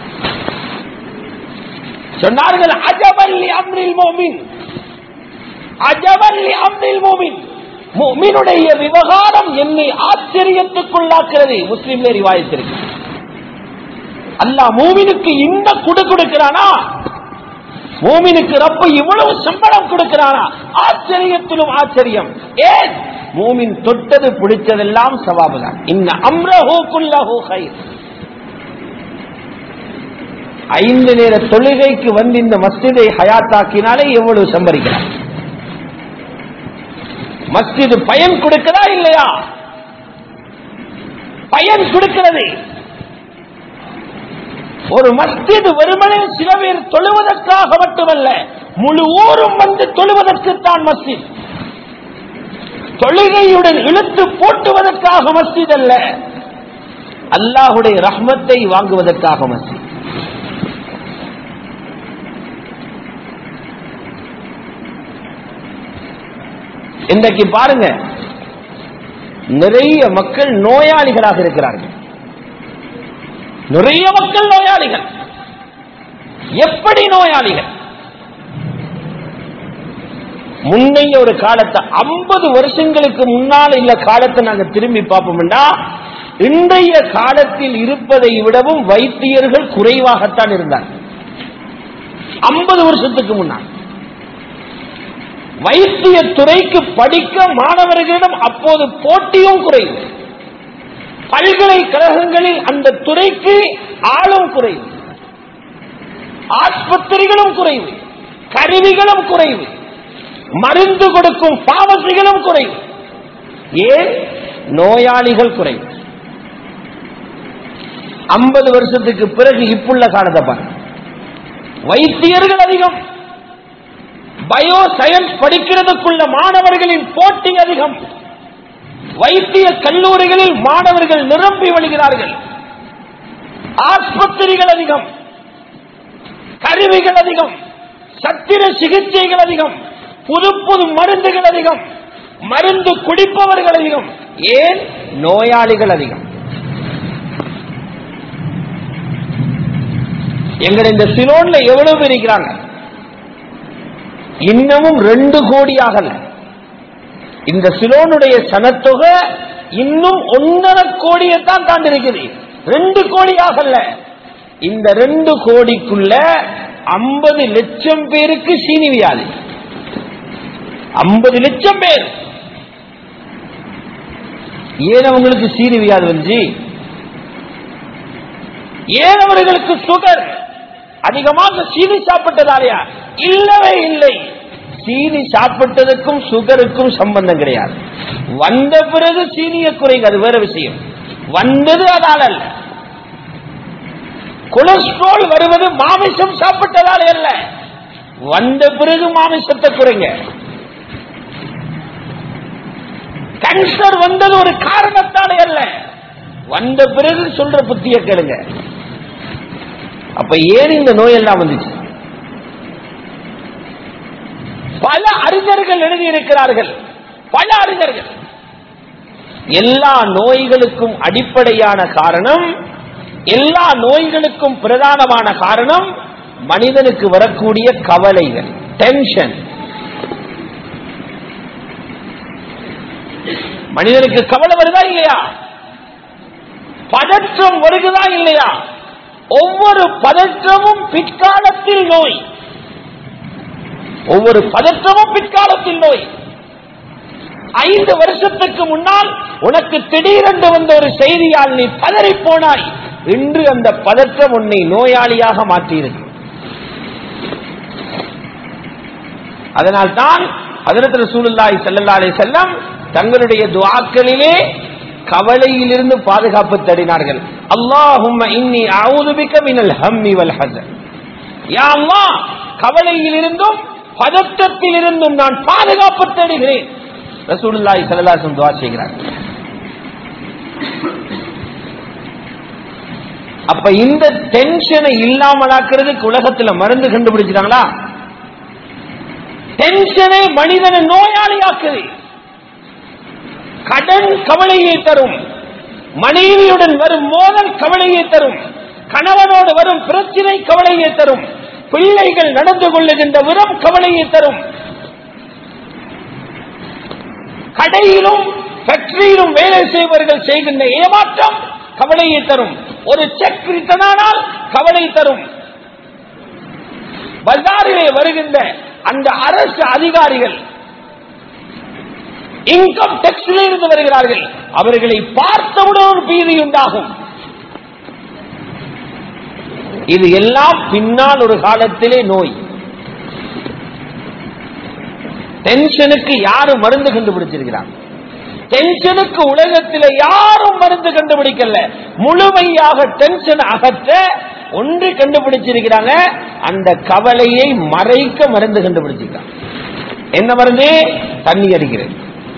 Speaker 2: சொன்னார்கள், அஜபல் லி அம்ரில் முஃமின், அஜபல் லி அம்ரில் முஃமின். முஃமினுடைய விவகாரம் என்னை ஆச்சரியத்துக்குள்ளாக்குறது. முஸ்லிம்ல ரிவாயத் இருக்கு. அல்லாஹ் மூமினுக்கு இந்த கொடுக்கிறானா? மூமினுக்கு ரப்பு இவ்வளவு சம்பளம் கொடுக்கிறானா? ஆச்சரியத்திலும் ஆச்சரியம். ஏன்? மூமின் தொட்டது பிடிச்சதெல்லாம் சவாபு தான். இன்ன அம்ரஹு குல்லஹு கைர். 5 நேர தொழுகைக்கு வந்து இந்த மஸ்ஜிதை ஹயாத்தாக்கினாலே எவ்வளவு சம்பரிக்கிறார்? மஸ்ஜிது பயன் கொடுக்கிறதா இல்லையா? பயன் கொடுக்கிறது. ஒரு மஸ்ஜித் வெறுமனே சில பேர் தொழுவதற்காக மட்டுமல்ல, முழு ஊரும் வந்து தொழுவதற்குத்தான் மஸ்ஜித். தொழுகையுடன் இழுத்து போட்டுவதற்காக மஸ்ஜித் அல்ல, அல்லாஹுடைய ரஹ்மத்தை வாங்குவதற்காக மஸ்ஜித். இன்றைக்கு பாருங்க, நிறைய மக்கள் நோயாளிகளாக இருக்கிறார்கள். நிறைய மக்கள் நோயாளிகள். எப்படி நோயாளிகள்? முன்னைய ஒரு காலத்தை 50 வருஷங்களுக்கு முன்னால் இல்ல காலத்தை நாங்க திரும்பி பார்ப்போம்னா, இன்றைய காலத்தில் இருப்பதை விடவும் வைத்தியர்கள் குறைவாகத்தான் இருந்தார். 50 வருஷத்துக்கு முன்னால் வைத்திய துறைக்கு படிக்க மாணவர்களிடம் அப்போது போட்டியும் குறைவு. பல்கலைக்கழகங்களில் அந்த துறைக்கு ஆளும் குறைவு, ஆஸ்பத்திரிகளும் குறைவு, கருவிகளும் குறைவு, மருந்து கொடுக்கும் பார்மசிகளும் குறைவு. ஏன்? நோயாளிகள் குறைவு. 50 வருஷத்துக்கு பிறகு இப்புள்ள காலத்தை பாருங்க, வைத்தியர்கள் அதிகம், பயோ சயின்ஸ் படிக்கிறதுக்குள்ள மாணவர்களின் போட்டி அதிகம், வைத்திய கல்லூரிகளில் மாணவர்கள் நிரம்பி வழிகிறார்கள், ஆஸ்பத்திரிகள் அதிகம், கருவிகள் அதிகம், சத்திர சிகிச்சைகள் அதிகம், புது புது மருந்துகள் அதிகம், மருந்து குடிப்பவர்கள் அதிகம். ஏன்? நோயாளிகள் அதிகம். எங்கள் இந்த சிலோன்ல எவ்வளவு பேர் இருக்கிறாங்க? இன்னமும் 2 கோடி ஆகல. இந்த சிலோனுடைய சனத்தொகை இன்னும் 1.5 கோடியைத்தான் தாண்டி இருக்குது. 2 கோடி ஆகல. இந்த 2 கோடிக்குள்ள 50 லட்சம் பேருக்கு சீனி வியாதி. 50 லட்சம் பேர். ஏன் அவங்களுக்கு சீனி வியாதி வந்து? ஏன் அவர்களுக்கு சுகர்? அதிகமாக சீனி சாப்பிட்டதாலையா? இல்லவே இல்லை. சீனி சாப்பிட்டதுக்கும் சுகருக்கும் சம்பந்தம் கிடையாது. வந்த பிறகு சீனிய குறைங்க, அது வேற விஷயம். வந்தது அதால் அல்ல. கொலஸ்ட்ரால் வருவது மாமிசம் சாப்பிட்டதாலே அல்ல, வந்த பிறகு மாமிசத்தை குறைங்க. கேன்சர் வந்தது ஒரு காரணத்தாலே அல்ல, வந்த பிறகு சொல்ற புத்திய கேளுங்க. அப்ப ஏன் இந்த நோய் எல்லாம் வந்துச்சு? பல அறிஞர்கள் எழுதியிருக்கிறார்கள். பல அறிஞர்கள் எல்லா நோய்களுக்கும் அடிப்படையான காரணம், எல்லா நோய்களுக்கும் பிரதானமான காரணம் மனிதனுக்கு வரக்கூடிய கவலைகள், டென்ஷன். மனிதனுக்கு கவலை வருதா இல்லையா? பதற்றம் வருகிறதா இல்லையா? ஒவ்வொரு பதற்றமும் பிற்காலத்தில் நோய். ஒவ்வொரு பதற்றமும் பிற்காலத்தில் நோய். 5 வருஷத்துக்கு முன்னால் உனக்கு திடீரென்று வந்த ஒரு செய்தியால் நீ பதறி போனாய். இன்று அந்த பதற்றம் உன்னை நோயாளியாக மாற்றியிருக்கு. அதனால்தான் ஹஜ்ரத் ரசூலுல்லாஹி ஸல்லல்லாஹு அலைஹி வஸல்லம் தங்களுடைய துஆக்களிலே கவலையிலிருந்து பாதுகாப்பு தேடினார்கள். அல்லாஹும்ம இன்னி அஊது பிக மினல் ஹம்மி வல் ஹஸன். யா அல்லாஹ், கவலையிலிருந்தும் பதற்றத்திலிருந்தும் நான் பாதுகாப்பு தேடுகிறேன். ரசூலுல்லாஹி ஸல்லல்லாஹு அலைஹி வஸல்லம் துஆ செய்கிறார்கள். அப்ப இந்த டென்ஷனை இல்லாமலாக்குறதுக்கு உலகத்துல மருந்து கண்டுபிடிச்சிட்டாங்களா? டென்ஷனை மனிதனை நோயாளியாக்குது. கடன் கவலையை தரும், மனைவியுடன் வரும் மோதல் கவலையை தரும், கணவனோடு வரும் பிரச்சனை கவலையை தரும், பிள்ளைகள் நடந்து கொள்ளுகின்ற விதம் கவலையை தரும், கடையிலும் ஃபேக்டரியிலும் வேலை செய்வர்கள் செய்கின்ற ஏமாற்றம் கவலையை தரும், ஒரு செக் ரிட்டனானால் கவலை தரும், பஜாரிலே வருகின்ற அந்த அரசு அதிகாரிகள் இன்கம் டேக்ஸில் இருந்து வருகிறார்கள், அவர்களை பார்த்தவுடன் ஒரு பீதி உண்டாகும். இது எல்லாம் பின்னால் ஒரு காலத்திலே நோய். டென்ஷனுக்கு யாரு மருந்து கண்டுபிடிச்சிருக்கிறாங்க? டென்ஷனுக்கு உலகத்தில் யாரும் மருந்து கண்டுபிடிக்கல. முழுமையாக டென்ஷன் அகற்ற ஒன்று கண்டுபிடிச்சிருக்கிறாங்க, அந்த கவலையை மறைக்க மருந்து கண்டுபிடிச்சிருக்காங்க. என்ன மருந்து? தண்ணி அடிக்கிறது.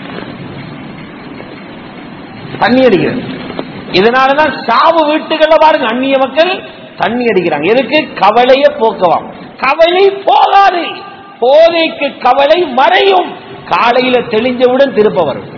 Speaker 2: தண்ணி அடிக்கிறது. இதனாலதான் சாவு வீட்டுகள்ல பாருங்க, அந்நிய மக்கள் தண்ணி அடிக்கிறாங்க. எதுக்கு? கவலையை போக்குவாம். கவலை போகாது, போதைக்கு கவலை மறையும். காலையில தெளிஞ்சவுடன் திருப்ப வரும்.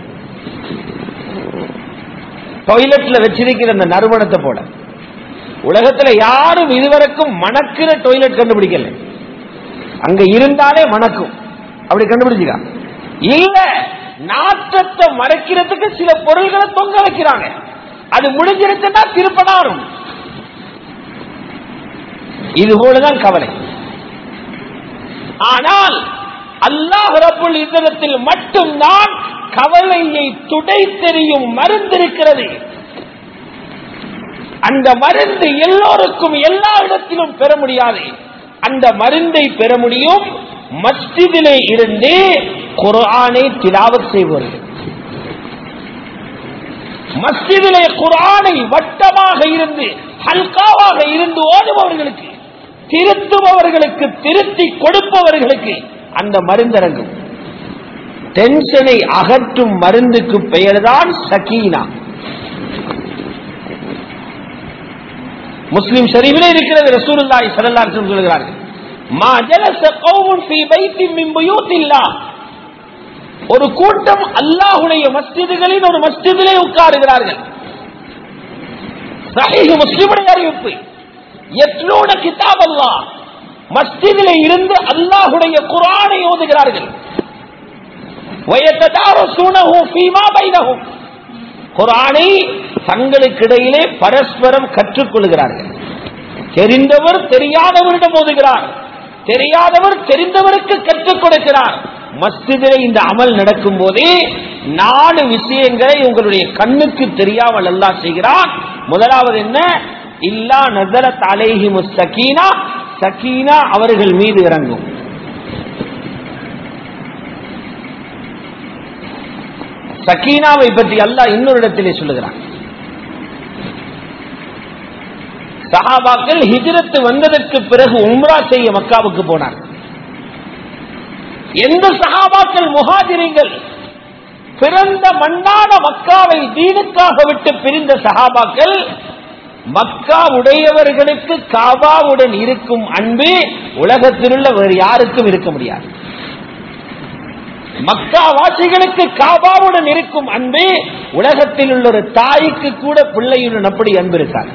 Speaker 2: டாய்லெட்ல வச்சிருக்கிற அந்த நறுமணத்தை போட உலகத்துல யாரும் இதுவரைக்கும் மணக்கிற டாய்லெட் கண்டுபிடிக்கல. அங்க இருந்தாலே மணக்கும், அப்படி கண்டுபிடிச்சிக்கா இல்ல. நாற்றத்தை மறைக்கிறதுக்கு சில பொருள்களை தொங்க வைக்கிறாங்க, அது முடிஞ்சிருச்சுன்னா திருப்பனாரும். இது போலதான் கவலை. ஆனால் அல்லாஹ் ரப்புல் இஸ்ஸத்தில் மட்டும்தான் கவலையை துடைத்தெறியும் மருந்து இருக்கிறது. அந்த மருந்து எல்லோருக்கும் எல்லா இடத்திலும் பெற முடியாது. அந்த மருந்தை பெற முடியும் மஸ்ஜிதிலே இருந்து குர்ஆனை திலாவத் செய்வார்கள். மஸ்ஜிதிலே குர்ஆனை வட்டமாக இருந்து ஹல்காவாக இருந்து ஓதுபவர்களுக்கு, திருத்துபவர்களுக்கு, திருத்தி கொடுப்பவர்களுக்கு அந்த மருந்தரங்கும். டென்ஷனை அகற்றும் மருந்துக்கு பெயர்தான் சகீனா. முஸ்லிம் ஷரீஃபிலே இருக்கிறது. ரசூலுல்லாஹி ஸல்லல்லாஹு அலைஹி வஸல்லம் சொல்கிறார்கள், மா ஜலஸ கௌமுன் ஃபீ பைத்தின் மின் புயூத்தில்லாஹ், ஒரு கூட்டம் அல்லாஹ்வுடைய மஸ்ஜிதுகளில் ஒரு மஸ்ஜிதிலே உட்காருகிறார்கள். சஹீஹ் முஸ்லிமுடைய அறிவிப்பு, யத்லூன கிதாப் அல்லாஹ், மஸ்ஜிதிலே இருந்து அல்லாஹ்வுடைய குர்ஆனை ஓதுகிறார்கள். வயததாரஸூனஹு ஃபீமா பைனஹும், குர்ஆனை தங்களுக்கிடையிலே பரஸ்பரம் கற்றுக்கொள்கிறார்கள். தெரிந்தவர் தெரியாதவரிடம் ஓதுகிறார், தெரியாதவர் தெரிந்தவருக்கு கற்றுக் கொடுக்கிறார். மஸ்ஜிதிலே இந்த அமல் நடக்கும் போதே 4 விஷயங்களை உங்களுடைய கண்ணுக்கு தெரியாமல் அல்லாஹ் செய்கிறான். முதலாவது என்ன? இல்லா நஸரத் அலைஹிமுஸ் ஸகீனா, ஸகீனா அவர்கள் மீது இறங்கும். ஸகீனாவை பற்றி அல்லாஹ் இன்னொரு இடத்திலே சொல்லுகிறான். சஹாபாக்கள் ஹிஜ்ரத் வந்ததற்கு பிறகு உம்ரா செய்ய மக்காவுக்கு போனார். எந்த சஹாபாக்கள் முஹாஜிர்கள் பிறந்த மண்ணான மக்காவை தீனுக்காக விட்டு பிரிந்த சஹாபாக்கள், மக்கா உடையவர்களுக்கு காபாவுடன் இருக்கும் அன்பு உலகத்திலுள்ள வேறு யாருக்கும் இருக்க முடியாது. மக்கா வாசிகளுக்கு காபாவுடன் இருக்கும் அன்பு உலகத்தில் உள்ள ஒரு தாய்க்கு கூட பிள்ளையுடன் அப்படி அன்பு இருக்காது.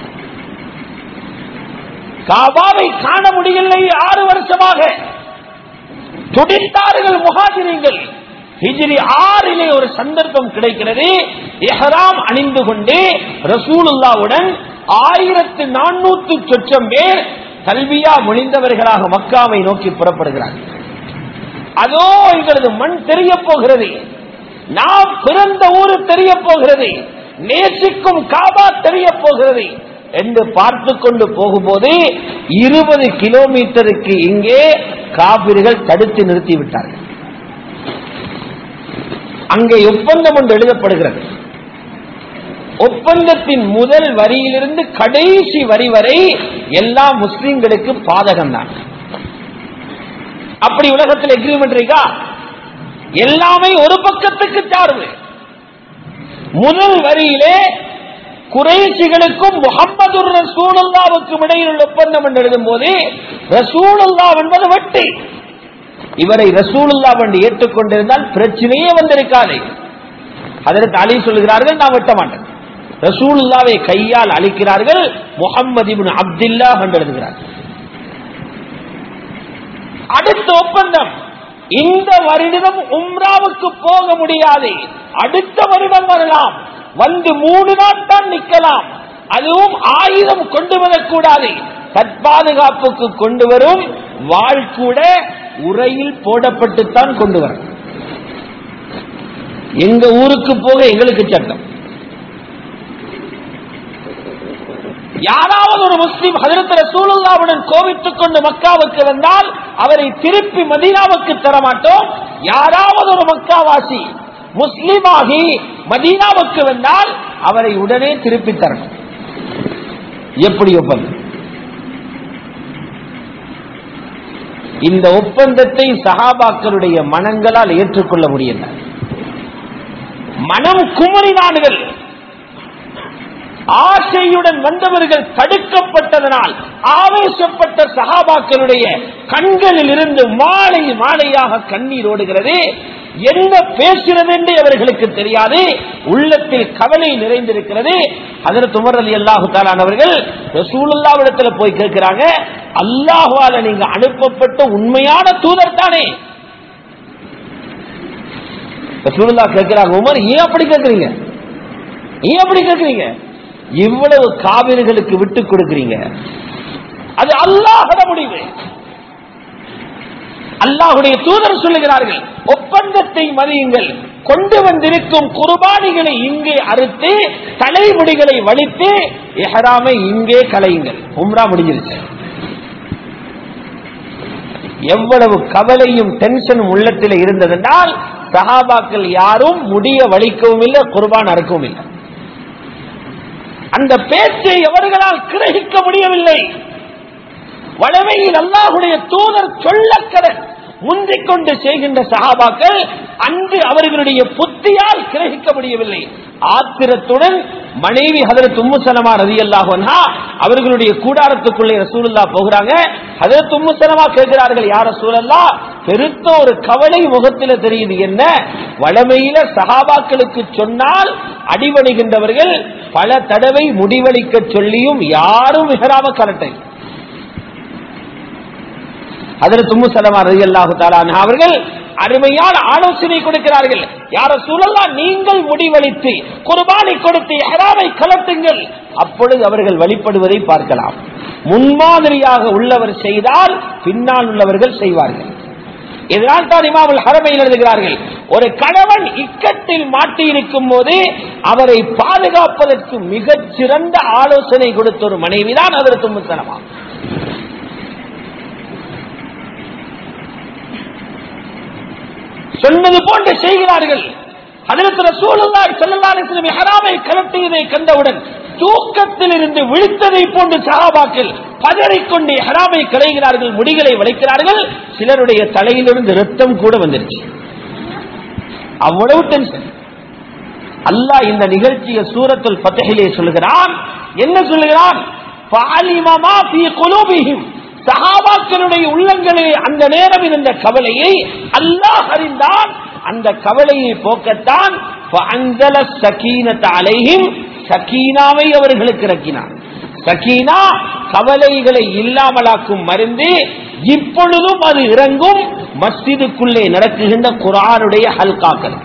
Speaker 2: காபாவை காண முடியவில்லை 6 வருஷமாக துடித்தார்கள் முஹாஜிர்கள். ஹிஜ்ரி 6 ஒரு சந்தர்ப்பம் கிடைக்கிறது. இஹ்ராம் அணிந்து கொண்டு ரசூலுல்லாஹ்வுடன் 1400 சொச்சம் பேர் தல்பியா முடிந்தவர்களாக மக்காவை நோக்கி புறப்படுகிறார்கள். அதோ எங்களது மண் தெரிய போகிறது, நாம் பிறந்த ஊர் தெரிய போகிறது, நேசிக்கும் காபா தெரிய போகிறது என்று பார்த்து கொண்டு போகும்போது 20 கிலோமீட்டருக்கு இங்கே காபிர்கள் தடுத்து நிறுத்திவிட்டார்கள். அங்கே ஒப்பந்தம் ஒன்று எழுதப்படுகிறது. ஒப்பந்தத்தின் முதல் வரியிலிருந்து கடைசி வரி வரை எல்லா முஸ்லிம்களுக்கு பாதகம் தான். அப்படி உலகத்தில் எக்ரிமெண்ட் இருக்கா? எல்லாமே ஒரு பக்கத்துக்கு சார்பு. முதல் வரியிலே குறைஷிகளுக்கும் முஹம்மது ரசூலுல்லாஹ்வுக்கும் இடையில் உள்ள ஒப்பந்தம் என்று எழுதும் போது ரசூலுல்லாஹ் என்பது வெட்டி, இவரை ரசூலுல்லாஹ் என்று ஏற்றுக்கொண்டிருந்தால் பிரச்சனையே வந்திருக்காது. ஹஜ்ரத் அலி சொல்கிறார்கள், நான் வெட்ட மாட்டேன். ரசூலுல்லாஹ்வை கையால் அழிக்கிறார்கள், முஹம்மது இப்னு அப்துல்லாஹ் என்று எழுதுகிறார்கள். அடுத்த ஒப்பந்தம், இந்த வருடம் உம்ராவுக்கு போக முடியாது, அடுத்த வருடம் வரலாம், வந்து 3 நாள் தான் நிக்கலாம், அதுவும் ஆயுதம் கொண்டு வரக்கூடாது, தற்பாதுகாப்புக்கு கொண்டு வரும் வாள் கூட உரையில் போடப்பட்டுத்தான் கொண்டு வர. எங்க ஊருக்கு போக எங்களுக்கு சட்டம். யாராவது ஒரு முஸ்லிம் ஹஜ்ரத் ரசூலுல்லாஹ்வுடன் கோபித்துக் கொண்டு மக்காவுக்கு வந்தால் அவரை திருப்பி மதீனாவுக்கு தரமாட்டோம். யாராவது ஒரு மக்காவாசி முஸ்லிமாகி மதீனாவுக்கு வந்தால் அவரை உடனே திருப்பி தரணும். எப்படி ஒப்பந்தம்? இந்த ஒப்பந்தத்தை சஹாபாக்களுடைய மனங்களால் ஏற்றுக்கொள்ள முடியல. மனம் குமரினார்கள். ஆசையுடன் வந்தவர்கள் தடுக்கப்பட்டதனால் ஆவேசப்பட்ட சஹாபாக்களுடைய கண்களில் இருந்து மாலை மாலையாக கண்ணீர் ஓடுகிறது. என்ன பேசுகிறது என்று அவர்களுக்கு தெரியாது. உள்ளத்தில் கவலை நிறைந்திருக்கிறது. ஹஜ்ரத் உமர் ரலியல்லாஹு தஆலா அவர்கள் ரசூலுல்லாஹ்விடத்தில் போய் கேட்கிறாங்க, அல்லாஹ்வால நீங்க அனுப்பப்பட்ட உண்மையான தூதர் தானே? ரசூலுல்லாஹ் கேட்கிறாங்க, உமர் ஏன் அப்படி கேட்கிறீங்க? ஏன் அப்படி கேட்கிறீங்க? இவ்வளவு காவிர்களுக்கு விட்டுக் கொடுக்கிறீங்க, அது அல்லாஹ்வுடைய முடிவு. அல்லாஹ்வுடைய தூதர் சொல்லுகிறார்கள், ஒப்பந்தத்தை மதியுங்கள், கொண்டு வந்திருக்கும் குர்பானிகளை இங்கே அறுத்து தலைமுடிகளை வலித்து இஹ்ராமை இங்கே கலையுங்கள். உம்ரா முடிஞ்சிருச்சு. எவ்வளவு கவலையும் டென்ஷனும் உள்ளத்தில் இருந்ததென்றால் சஹாபாக்கள் யாரும் முடிய வலிக்கவும் இல்லை, குர்பான் அறுக்கவும் இல்லை. அந்த பேச்சை அவர்களால் கிரகிக்க முடியவில்லை. வளமையில் அல்லாஹ்வுடைய தூதர் சொல்லக்கட முந்திக் கொண்டு செய்கின்ற சஹாபாக்கள் அன்று அவர்களுடைய புத்தியால் கிரகிக்க முடியவில்லை. ஆத்திரத்துடன் மனைவி ஹஜ்ரத் உம்மு சலமா ரலியல்லாஹு அன்ஹா அவர்களுடைய கூடாரத்துக்குள்ளே ரசூலுல்லாஹ் போகிறாங்க. ஹஜ்ரத் உம்மு சலமா கேட்கிறார்கள், யா ரசூலல்லாஹ், பெருத்த ஒரு கவலை முகத்தில் தெரியுது. என்ன? வளமையில சஹாபாக்களுக்கு சொன்னால் அடிபணிகின்றவர்கள் பல தடவை முடிவளிக்க சொல்லியும் யாரும் இஹ்ராம கலட்டை. ஹஜ்ரத் உம்மு சலமா ரலியல்லாஹு தஆலா அன்ஹா அவர்கள் அருமையான ஆலோசனை கொடுக்கிறார்கள். யா ரசூலல்லாஹ், நீங்கள் முடிவளித்து குர்பானை கொடுத்து இஹ்ராமை கலட்டுங்கள், அப்பொழுது அவர்கள் வழிபடுவதை பார்க்கலாம். முன்மாதிரியாக உள்ளவர் செய்தால் பின்னால் உள்ளவர்கள் செய்வார்கள். இதனால் தான் இமாமுல் ஹரமையில் எழுதுகிறார்கள், ஒரு கணவன் இக்கட்டில் மாட்டியிருக்கும் போது அவரை பாதுகாப்பதற்கு மிகச் சிறந்த ஆலோசனை கொடுத்த ஒரு மனைவிதான் ஹஜ்ரத் உம்மு சலமா. சொன்னது போன்று செய்கிறார்கள். ஹஜ்ரத் ரசூலுல்லாஹி ஸல்லல்லாஹு அலைஹி வஸல்லம் இஹ்ராமை கலட்டியதை கண்டவுடன் தூக்கத்தில் இருந்து விழித்ததை போன்று சஹாபாக்கள் பதறிக்கொண்டு இஹ்ராமை கலைகிறார்கள், முடிகளை வளைக்கிறார்கள். சிலருடைய தலையிலிருந்து ரத்தம் கூட வந்துருச்சு. அவ்வளவு டென்ஷன். அல்லாஹ் இந்த நிகழ்ச்சியை சூரத்துல் ஃபத்ஹிலே சொல்கிறான். என்ன சொல்கிறான்? ஃபஅலிமா மா ஃபீ குலூபிஹிம், சஹாபாக்களுடைய உள்ளங்களிலே அந்த நேரம் இருந்த கவலையை அல்லாஹ் அறிந்தான். அந்த கவலையை போக்கத்தான் ஃபஅன்ஸல ஸகீனத அலைஹிம், சகீனாவை அவர்களுக்கு இறக்கினான். சகீனா கவலைகளை இல்லாமலாக்கும் மருந்து. இப்பொழுதும் அது இறங்கும் மஸ்ஜிதுக்குள்ளே நடக்குகின்ற குர்ஆனுடைய ஹல்காக்கள்.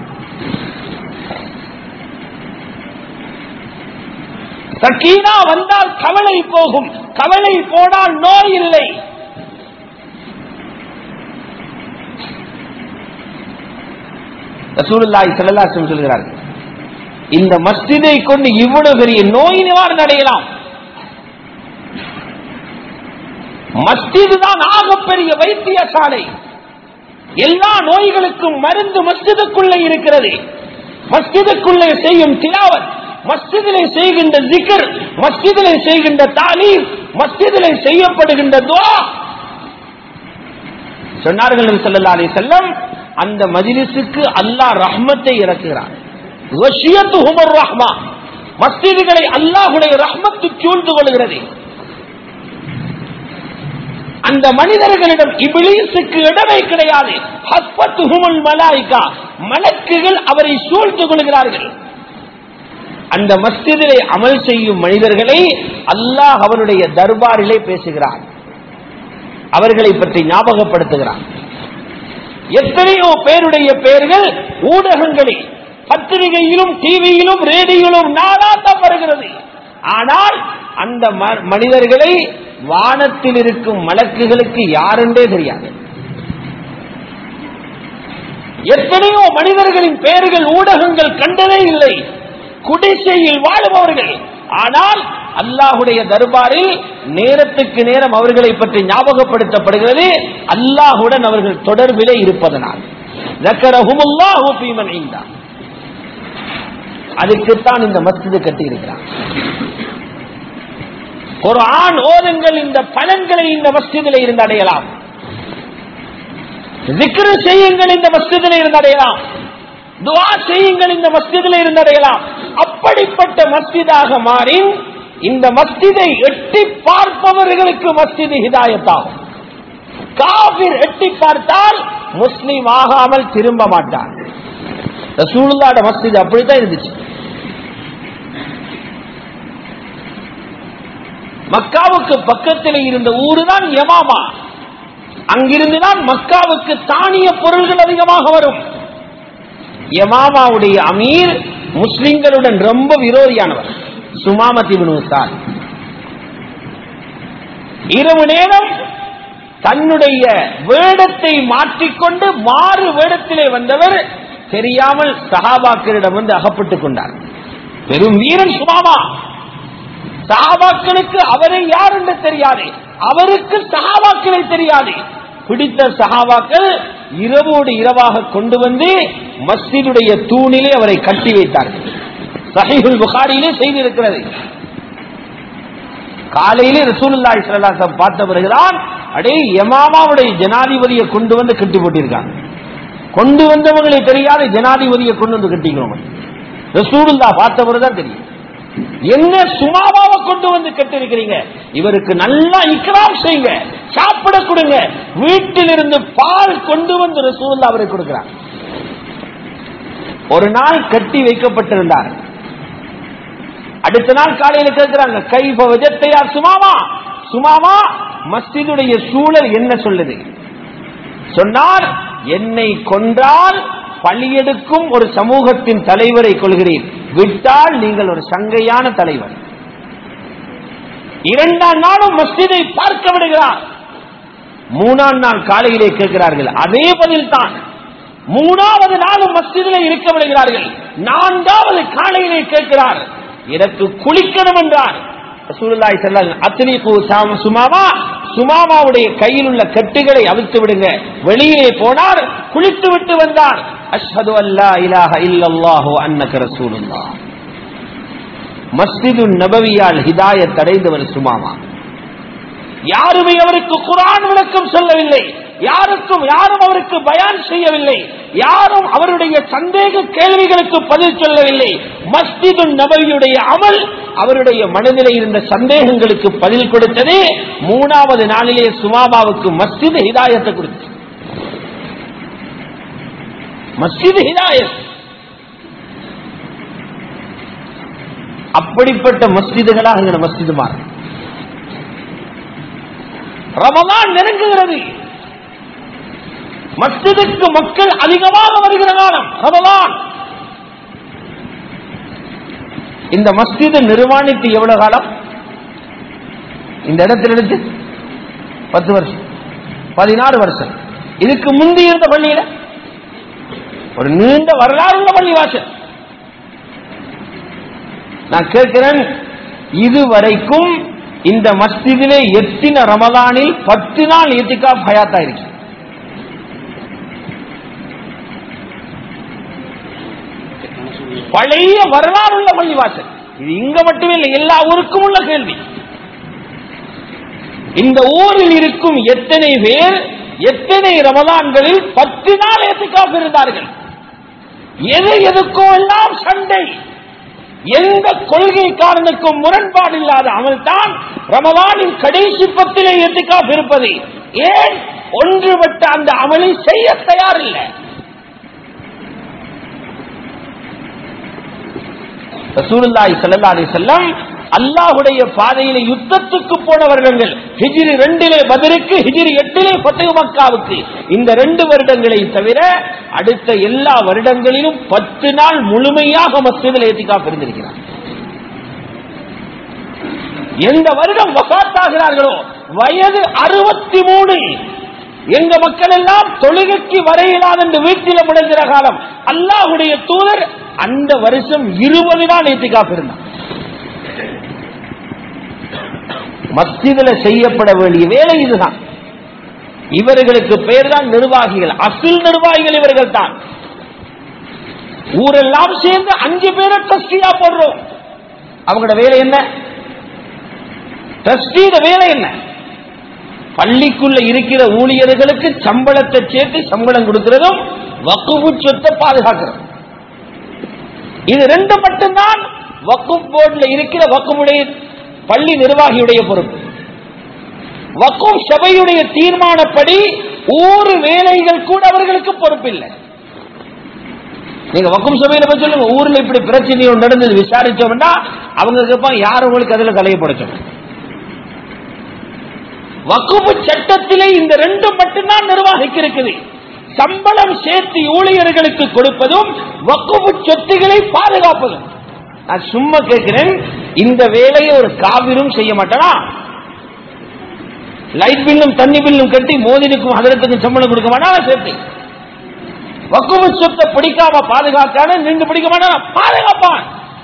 Speaker 2: சகீனா வந்தால் கவலை போகும், கவலை போனால் நோய் இல்லை. ரசூலுல்லாஹி ஸல்லல்லாஹு அலைஹி வஸல்லம் சொல்கிறார்கள், இந்த மஸ்ஜிதை கொண்டு இவ்வளவு பெரிய நோய் நிவாரணம் அடையலாம். மஸ்ஜிது தான் ஆகப்பெரிய வைத்தியசாலை. எல்லா நோய்களுக்கும் மருந்து மஸ்ஜிதுக்குள்ளே இருக்கிறது. மஸ்ஜிதுக்குள்ளே செய்யும் திலாவத், மஸ்ஜிதிலே செய்கின்ற ஜிக்ர், மஸ்ஜிதிலே செய்கின்ற தாலீம், மஸ்ஜிதிலே செய்யப்படுகின்ற துஆ. சொன்னார்கள் நபி ஸல்லல்லாஹு அலைஹி வஸல்லம், அந்த மஜ்லிஸுக்கு அல்லாஹ் ரஹ்மத்தை இறக்குகிறார். வஷியத்துஹுமுர் ரஹ்மா, மஸ்ஜிதுகளை அல்லாஹ்வுடைய ரஹ்மத்து சூழ்ந்து கொள்கிறது. அந்த மனிதர்களிடம் இப்லீஸுக்கு இடமே கிடையாது. ஹஸ்பத்துஹுமுல் மலாயிகா, மலக்குகள் அவரை சூழ்ந்து கொள்கிறார்கள். அந்த மஸ்ஜிதிலே அமல் செய்யும் மனிதர்களை அல்லாஹ் அவனுடைய தர்பாரிலே பேசுகிறான், அவர்களை பற்றி ஞாபகப்படுத்துகிறான். எத்தனையோ பேருடைய பெயர்கள் ஊடகங்களில், பத்திரிகையிலும், டிவியிலும், ரேடியோயிலும் நாளாத்தான் வருகிறது. ஆனால் அந்த மனிதர்களை வானத்தில் இருக்கும் மலக்குகளுக்கு யாரென்றே தெரியாது. எத்தனையோ மனிதர்களின் பெயர்கள் ஊடகங்கள் கண்டதே இல்லை. குடிசையில் வாழுபவர்கள், ஆனால் அல்லாஹுடைய தர்பாரில் நேரத்துக்கு நேரம் அவர்களை பற்றி ஞாபகப்படுத்தப்படுகிறது. அல்லாஹுடன் அவர்கள் தொடர்பிலே இருப்பதனால் அதுக்குத்தான் இந்த மஸ்ஜிது கட்டி இருக்கிறார். குர்ஆன் ஓதுங்கள், இந்த பலன்களை இந்த மஸ்ஜிதிலே இருந்து அடையலாம். zikr செய்யுங்கள், இந்த மஸ்ஜிதிலே இருந்து அடையலாம். துஆ செய்யுங்கள், இந்த மஸ்ஜிதிலே இருந்து அடையலாம். அப்படிப்பட்ட மஸ்ஜிதாக மாறி இந்த மஸ்ஜிதை எட்டி பார்ப்பவர்களுக்கு மஸ்ஜிது ஹிதாயத்தாகும். காஃபிர் எட்டி பார்த்தால் முஸ்லிம் ஆகாமல் திரும்ப மாட்டார். ரசூலுல்லாஹ்வுடைய மஸ்ஜித் அப்படித்தான் இருந்துச்சு. மக்காவுக்கு பக்கத்தில் இருந்த ஊரு தான் யமாமா. அங்கிருந்துதான் மக்காவுக்கு தானிய பொருள்கள் அதிகமாக வரும். யமாமாவுடைய அமீர் முஸ்லிம்களுடன் ரொம்ப விரோதியானவர், சுமாமத் இப்னு உஸால். இரவு நேரம் தன்னுடைய வேடத்தை மாற்றிக்கொண்டு மாறு வேடத்திலே வந்தவர் தெரியாமல் சஹாபாக்களிடம் வந்து அகப்பட்டுக் கொண்டார். பெரும் வீரன் சுமாமா. சஹாபாக்களுக்கு அவரை யார் என்று தெரியாது, அவருக்கு சஹாபாக்களை தெரியாது. பிடித்த சஹாபாக்கள் இரவோடு இரவாக கொண்டு வந்து மஸ்ஜிதுடைய தூணிலே அவரை கட்டி வைத்தார்கள். சஹீஹுல் புகாரியிலே செய்திருக்கிறது. காலையிலே ரசூலுல்லாஹி ஸல்லல்லாஹு அலைஹி வஸல்லம் பார்த்த பிறகுதான் அடே யமாமாவுடைய ஜனாதிபதியை கொண்டு வந்து கட்டி போட்டிருக்காங்க. கொண்டு வந்தவங்களை தெரியாத ஜனாதிபதியை கொண்டு வந்து கட்டிக்கிறோம். ரசூலுல்லாஹ் பார்த்த பிறகுதான் தெரியும். என்ன சுமாமாவை கொண்டு வந்து கட்டிருக்கிறீங்க, இவருக்கு நல்லா இக்ராம் செய்யுங்க, சாப்பிட கொடுங்க. வீட்டில் இருந்து பால் கொண்டு வந்து ரசூலுல்லாஹ் அவருக்கு கொடுக்கிறார். ஒரு நாள் கட்டி வைக்கப்பட்டிருந்தார். அடுத்த நாள் காலையில் கேட்கிறாங்க, கைஃப வஜத்யா சுமாமா, சுமாமா மஸ்ஜிதுடைய சூழல் என்ன சொல்லுது? சொன்னார், என்னை கொன்றால் பழியெடுக்கும் ஒரு சமூகத்தின் தலைவரை கொள்கிறீர், விட்டால் நீங்கள் ஒரு சங்கையான தலைவர். இரண்டாம் நாளும் மஸ்ஜிதை பார்க்க விடுகிறார். மூணாம் நாள் காலையிலே கேட்கிறார்கள், அதே பதில் தான். மூணாவது நாளும் மஸ்ஜிதிலே இருக்க விடுகிறார்கள். நான்காவது காலையிலே கேட்கிறார், எனக்கு குளிக்கணும் என்றார். ரசூலுல்லாஹி ஸல்லல்லாஹு அலைஹி வஸல்லம் அத்ரீகு சுமாமா, சுமாமாவுடைய கையில் உள்ள கட்டுகளை அவிழ்த்து விடுங்க. வெளியே போனார், குளித்து விட்டு வந்தார். அஷ்ஹது அல்லா இலாஹ இல்லல்லாஹு அன்னக ரசூலுல்லாஹ். மஸ்ஜிது நபவியால் ஹிதாயத் அடைந்தவர் சுமாமா. யாருமே அவருக்கு குர்ஆன் விளக்கம் சொல்லவில்லை, யாரும் அவருக்கு பயான் செய்யவில்லை, யாரும் அவருடைய சந்தேக கேள்விகளுக்கு பதில் சொல்லவில்லை. மஸ்ஜிது நபவியுடைய அமல் அவருடைய மனதிலே இருந்த சந்தேகங்களுக்கு பதில் கொடுத்தது. மூணாவது நாளிலே சுமாமாவுக்கு மஸ்ஜிது ஹிதாயத்தை கொடுத்தது. மஸ்ஜிது ஹிதாயத். அப்படிப்பட்ட மஸ்ஜிதுகளாக இந்த மஸ்ஜிது மாறும். ரமலான் நெருங்குகிறது. மஸ்ஜிதுக்கு மக்கள் அதிகமாக வருகிற காலம் ரமலான். இந்த மஸ்ஜிது நிர்மாணித்து எவ்வளவு காலம்? இந்த இடத்தில் எடுத்து 10 வருஷம், 16 வருஷம். இதுக்கு முந்தி இருந்த பள்ளியில ஒரு நீண்ட வரலாறு உள்ள பள்ளி வாசல். நான் கேட்கிறேன், இதுவரைக்கும் இந்த மஸ்ஜிதிலே எத்தனை ரமலானில் 10 நாள் இத்திகாஃப் ஹயாத்தா இருக்கு? பழைய வரலாறு உள்ள பள்ளிவாசல். இது இங்க மட்டுமே இல்லை, எல்லா ஊருக்கும் உள்ள கேள்வி. இந்த ஊரில் இருக்கும் எத்தனை பேர் எத்தனை ரமலான்களில் 10 நாள் இத்திகாஃப் இருந்தார்கள்? எதுக்கோ எல்லாம் சண்டை, எந்த கொள்கைக்காரனுக்கும் முரண்பாடு இல்லாத அமல்தான் ரமலானின் கடைசி 10 இத்திகாஃப் இருப்பது. ஏன் ஒன்றுபட்ட அந்த அமலை செய்ய தயாரில்லை? ரசூலுல்லாஹி ஸல்லல்லாஹு அலைஹி வஸல்லம் அல்லாஹ்வுடைய பாதையிலே யுத்தத்துக்கு போன வருடங்கள் ஹிஜ்ரி 2 பத்ருக்கு, ஹிஜ்ரி 8 ஃபத்ஹு மக்காவுக்கு. இந்த 2 வருடங்களை தவிர அடுத்த எல்லா வருடங்களிலும் 10 நாள் முழுமையாக மஸ்ஜிதில் இத்திகாஃப் இருந்திருக்கிறார். எந்த வருடம் வஃபாத் ஆகிறார்களோ வயது 63, எங்க மக்கள் எல்லாம் தொழுகைக்கு வரையிலாது என்று வீட்டில் முடங்கிற காலம், அல்லாஹ்வுடைய தூதர் அந்த வருஷம் 20 நாள் இத்திகாஃப் இருந்தார். மஸ்ஜிதில் செய்யப்பட வேண்டிய வேலை இதுதான். இவர்களுக்கு பெயர் தான் நிர்வாகிகள். அசில் நிர்வாகிகள் இவர்கள் தான். ஊரெல்லாம் சேர்ந்து 5 பேரை ட்ரஸ்டியா போடுறோம். அவங்களோட வேலை என்ன? ட்ரஸ்டியோட வேலை என்ன? பள்ளிக்குள்ள இருக்கிற ஊழியர்களுக்கு சம்பளத்தை சேர்த்து சம்பளம் கொடுக்கிறதும் வக்ஃபு சொத்தை பாதுகாக்கிறதும். இது 2 மட்டும்தான் வக்ஃப் போர்டில் இருக்கிற வக்ஃபுடைய பள்ளி நிர்வாகியுடைய பொறுப்பு. வக்ஃப் சபையுடைய தீர்மானப்படி ஊர் வேலைகள் கூட அவர்களுக்கு பொறுப்பில்லை. நீங்க வக்ஃப் சபையில போய் சொல்லுங்க, ஊர்ல இப்படி பிரச்சனை நடந்தது விசாரிச்சோம்னா அவங்க கேட்பாங்க, யார் உங்களுக்கு அதுல தலையப்படுத்தோம்? வக்ஃப் சட்டத்திலே இந்த 2 மட்டும்தான் நிர்வாகிக்க இருக்குது. சம்பளம் சேர்த்து ஊழியர்களுக்கு கொடுப்பதும் வக்ஃப் சொத்துக்களை பாதுகாப்பதும். நான் சும்மா கேட்கிறேன், இந்த வேலையை ஒரு காவிரும் செய்ய மாட்டானா? லைட் பில்லும் தண்ணி பில்லும் கட்டி மோதினுக்கும் ஹதரத்துக்கும் சம்பளம் கொடுக்க மாட்டான் சேர்த்து. வக்குஃபு சொத்தை பிடிக்காம பாதுகாக்கான நின்று பிடிக்க மாட்டான், பாதுகாப்பான்.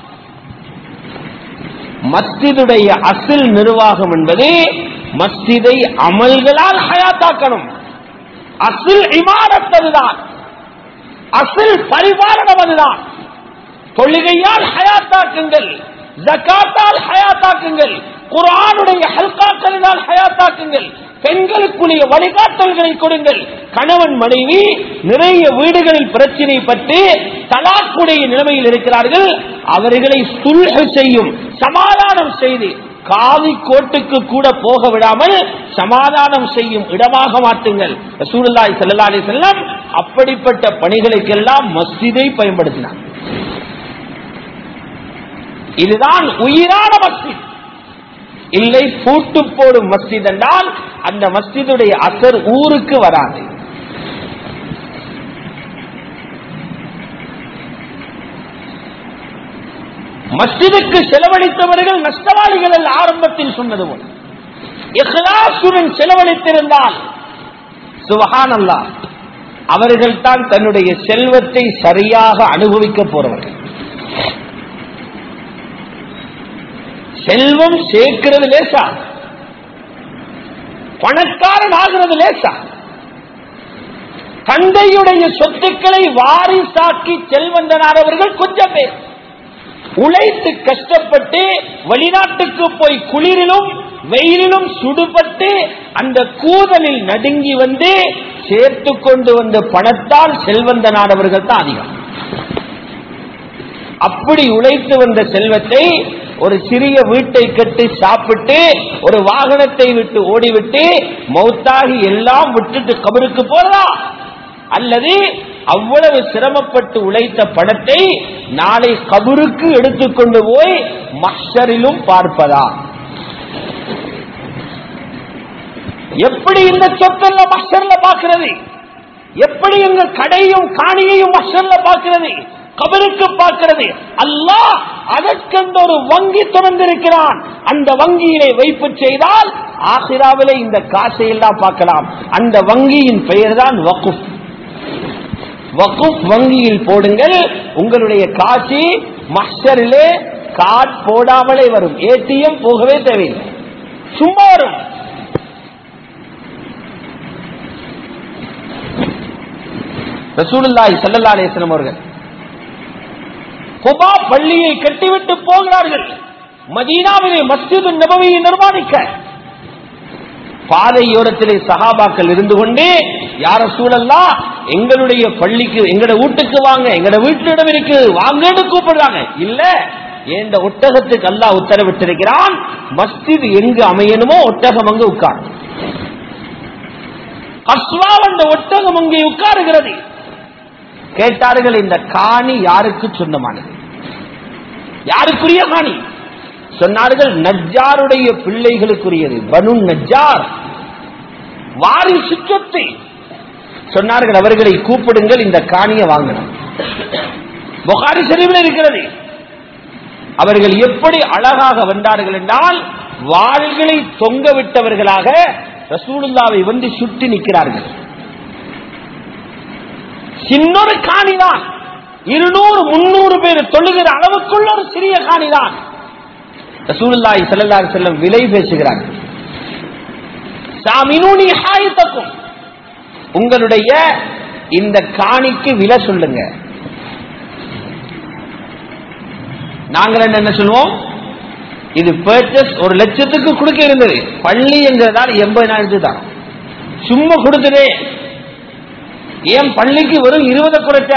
Speaker 2: மஸ்ஜிதுடைய அசில் நிர்வாகம் என்பது மஸ்ஜிதை அமல்களால் ஹயாத்தாக்கணும். அசில் இமாரத் அதுதான், அசில் பரிபாலனம் அதுதான். தொழுகையால் ஹயாத்தாக்குங்கள், ஜகாத்தால் ஹயாத்தாக்குங்கள், குர்ஆனுடைய ஹல்காக்களினால் ஹயாத்தாக்குங்கள், பெண்களுக்குரிய வழிகாட்டல்களை கொடுங்கள். கணவன் மனைவி நிறைய வீடுகளில் பிரச்சனை பட்டு தலாக்குடைய நிலைமையில் இருக்கிறார்கள். அவர்களை சுல்ஹ் செய்யும், சமாதானம் செய்து காவி கோட்டுக்கு கூட போக விடாமல் சமாதானம் செய்யும் இடமாக மாற்றுங்கள். ரசூலுல்லாஹி ஸல்லல்லாஹு அலைஹி வஸல்லம் அப்படிப்பட்ட பணிகளுக்கெல்லாம் மஸ்ஜிதை பயன்படுத்தினார். இதுதான் உயிரான மஸ்ஜித். இல்லை பூட்டு போடும் மஸ்ஜித் என்றால் அந்த மஸ்ஜிதுடைய அசர் ஊருக்கு வராது. மஸ்ஜிதுக்கு செலவழித்தவர்கள் நஷ்டவாளிகள் அல்ல. ஆரம்பத்தில் சொன்னது போல இஹ்லாசுடன் செலவழித்திருந்தால் சுப்ஹானல்லாஹ், அவர்கள் தான் தன்னுடைய செல்வத்தை சரியாக அனுபவிக்க போறவர்கள். செல்வம் சேர்க்கிறது லேசா, பணக்காரன் ஆகிறது லேசா. தந்தையுடைய சொத்துக்களை வாரிசாக்கி செல்வந்தனானவர்கள் கொஞ்சம் பேர். உழைத்து கஷ்டப்பட்டு வெளிநாட்டுக்கு போய் குளிரிலும் வெயிலிலும் சுடுபட்டு அந்த கூதலில் நடுங்கி வந்து சேர்த்து கொண்டு வந்த பணத்தால் செல்வந்தனானவர்கள் தான் அதிகம். அப்படி உழைத்து வந்த செல்வத்தை ஒரு சிறிய வீட்டை கட்டி சாப்பிட்டு ஒரு வாகனத்தை விட்டு ஓடிவிட்டு மௌத்தாகி எல்லாம் விட்டுட்டு கபருக்கு போறதா, அல்லது அவ்வளவு சிரமப்பட்டு உழைத்த பணத்தை நாளை கபருக்கு எடுத்துக்கொண்டு போய் மஹ்ஷரிலும் பார்ப்பதா? எப்படி இந்த சொத்தல்ல மஹ்ஷர்ல பார்க்கிறது? எப்படி எங்க கடையும் காணியையும் மஹ்ஷர்ல பார்க்கிறது, கபருக்கு பார்க்கிறது? அல்லாஹ் அதற்கென்று ஒரு வங்கி திறந்திருக்கிறான். அந்த வங்கியிலே வைப்பு செய்தால் ஆகிராவிலே இந்த காசை எல்லாம் பார்க்கலாம். அந்த வங்கியின் பெயர் தான் வக்ஃப். வக்ஃப் வங்கியில் போடுங்கள், உங்களுடைய காசு மஹ்ஷரிலே கார்டு போடாமலே வரும். ஏடிஎம் போகவே தேவையில்லை, சும்மா வரும். ரசூலுல்லாஹி ஸல்லல்லாஹு அலைஹி வஸல்லம் அவர்கள் குபா பள்ளியை கட்டிவிட்டு போகிறார்கள். மதீனாவிலே மஸ்ஜிது நபவியை நிர்மாணிக்க பாதையோரத்திலே சஹாபாக்கள் இருந்து கொண்டே, யா ரசூலல்லாஹ், எங்களுடைய பள்ளிக்கு எங்கட வீட்டுக்கு வாங்க, எங்கட வீட்டிலிடம் இருக்கு வாங்கன்னு கூப்பிடுறாங்க. இல்ல, எந்த ஒட்டகத்துக்கு அல்லாஹ் உத்தரவிட்டிருக்கிறான், மஸ்ஜித் எங்கு அமையணுமோ ஒட்டகம் அங்கு உட்கார். அஸ்வா அந்த ஒட்டகம் அங்கே உட்காருகிறது. கேட்டார்கள், இந்த காணி யாருக்கு சொந்தமானது, யாருக்குரிய காணி? சொன்னார்கள், நஜ்ஜாருடைய பிள்ளைகளுக்குரியது, பனு நஜ்ஜார், வாரிசு சொத்து. சொன்னார்கள், அவர்களை கூப்பிடுங்கள், இந்த காணியை வாங்கணும். புகாரி ஷரீஃபில் இருக்கிறது. அவர்கள் எப்படி அழகாக வந்தார்கள் என்றால், வாள்களை தொங்க விட்டவர்களாக ரசூலுல்லாவை வந்து சுற்றி நிற்கிறார்கள். சின்னொரு காணிதான், 200-300 பேர் தொழுகிற அளவுக்குள்ள ஒரு சிறிய காணிதான். ரசூலுல்லாஹி ஸல்லல்லாஹு அலைஹி வஸல்லம் விலை பேசுகிறார்கள். சாமினூனி ஹாயிதக்கும், உங்களுடைய இந்த காணிக்கு விலை சொல்லுங்க. நாங்கள் என்ன சொல்லுவோம், இது பர்ச்சேஸ் 1 லட்சத்துக்கு கொடுக்க இருந்தது, பள்ளி என்கிறதால் 80,000 தான். சும்மா கொடுத்ததே, ஏன் பள்ளிக்கு வெறும் 20 குறைச்ச?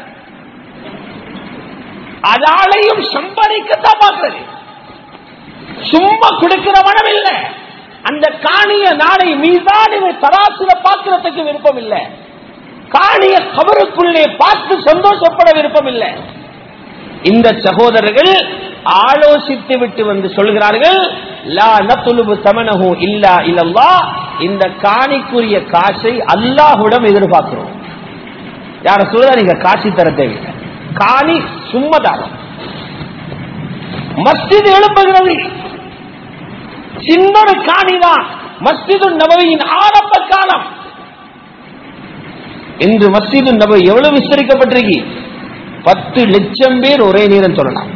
Speaker 2: அதாலையும் சம்பாதிக்கத்தான் பார்க்கிறது. சும்மா கொடுக்கிற மனம் இல்லை. அந்த காணிய நாளை மீதான் தராசுல பார்க்கிறதுக்கு விருப்பம் இல்லை. காணிய கபருக்குள்ளே பார்த்து சந்தோஷப்பட விருப்பம் இல்லை. இந்த சகோதரர்கள் ஆலோசித்து விட்டு வந்து சொல்கிறார்கள், லா நத்லுபு தமனஹு இல்லா இலல்லாஹ், இந்த காணிக்குரிய காசை அல்லாஹ்விடம் எதிர்பார்க்கிறோம். யார சொல்றா, நீங்க காசி தர தேவையில்லை, காணி சும்மதாரம். மஸ்ஜித் எழுப்புகிறது, சின்னொரு காணிதான், மஸ்ஜிது நபவியின் ஆரம்ப காலம். இன்று மஸ்ஜிது நபவி எவ்வளவு விஸ்தரிக்கப்பட்டிருக்கு? 10 லட்சம் பேர் ஒரே நேரம் சொல்லலாம்.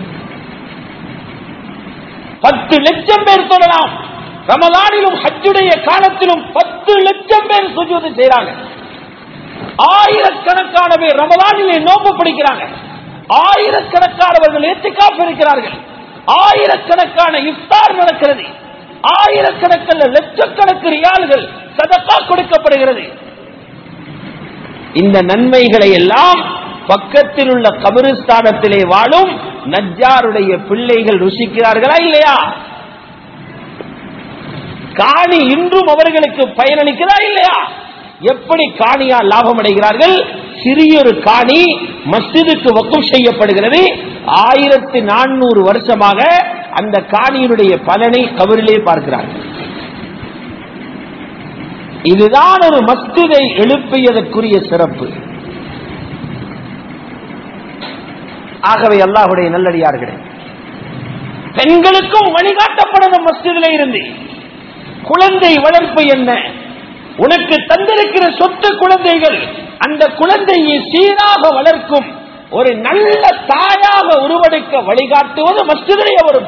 Speaker 2: 10 லட்சம் பேர் சொல்லலாம். ரமலானிலும் ஹஜ்ஜுடைய காலத்திலும் 10 லட்சம் பேர் சுஜூது செய்றாங்க. ஆயிரக்கணக்கான பேர் ரமலானிலே நோன்பு பிடிக்கிறாங்க. ஆயிரக்கணக்கானவர்கள் இத்திகாஃப் இருக்கிறார்கள். ஆயிரக்கணக்கான இஃப்தார் நடக்கிறது. ஆயிரக்கணக்கான லட்சக்கணக்கு ரியால்கள் சதகா கொடுக்கப்படுகிறது. இந்த நன்மைகளை எல்லாம் பக்கத்தில் உள்ள கபிரிஸ்தானத்திலே வாழும் நஜ்ஜாருடைய பிள்ளைகள் ருசிக்கிறார்களா இல்லையா? காணி இன்றும் அவர்களுக்கு பயனளிக்கிறதா இல்லையா? எப்படி காணியா லாபம் அடைகிறார்கள்? சிறியொரு காணி மஸ்ஜிதுக்கு வக்ஃப் செய்யப்படுகிறது. 1400 வருஷமாக அந்த காணியினுடைய பலனை கபரிலே பார்க்கிறார்கள். இதுதான் ஒரு மஸ்ஜிதை எழுப்பியதற்குரிய சிறப்பு. ஆகவே அல்லாஹ்வுடைய நல்லடியார்களே, பெண்களுக்கும் வழிகாட்டப்படணும். மஸ்ஜிதிலே இருந்து குழந்தை வளர்ப்பு என்ன, உனக்கு தந்திருக்கிற சொத்து குழந்தைகள், அந்த குழந்தையை சீராக வளர்க்கும் ஒரு நல்ல தாயாக உருவெடுக்க வழிகாட்டுவது மஸ்ஜிதிலே வரும்.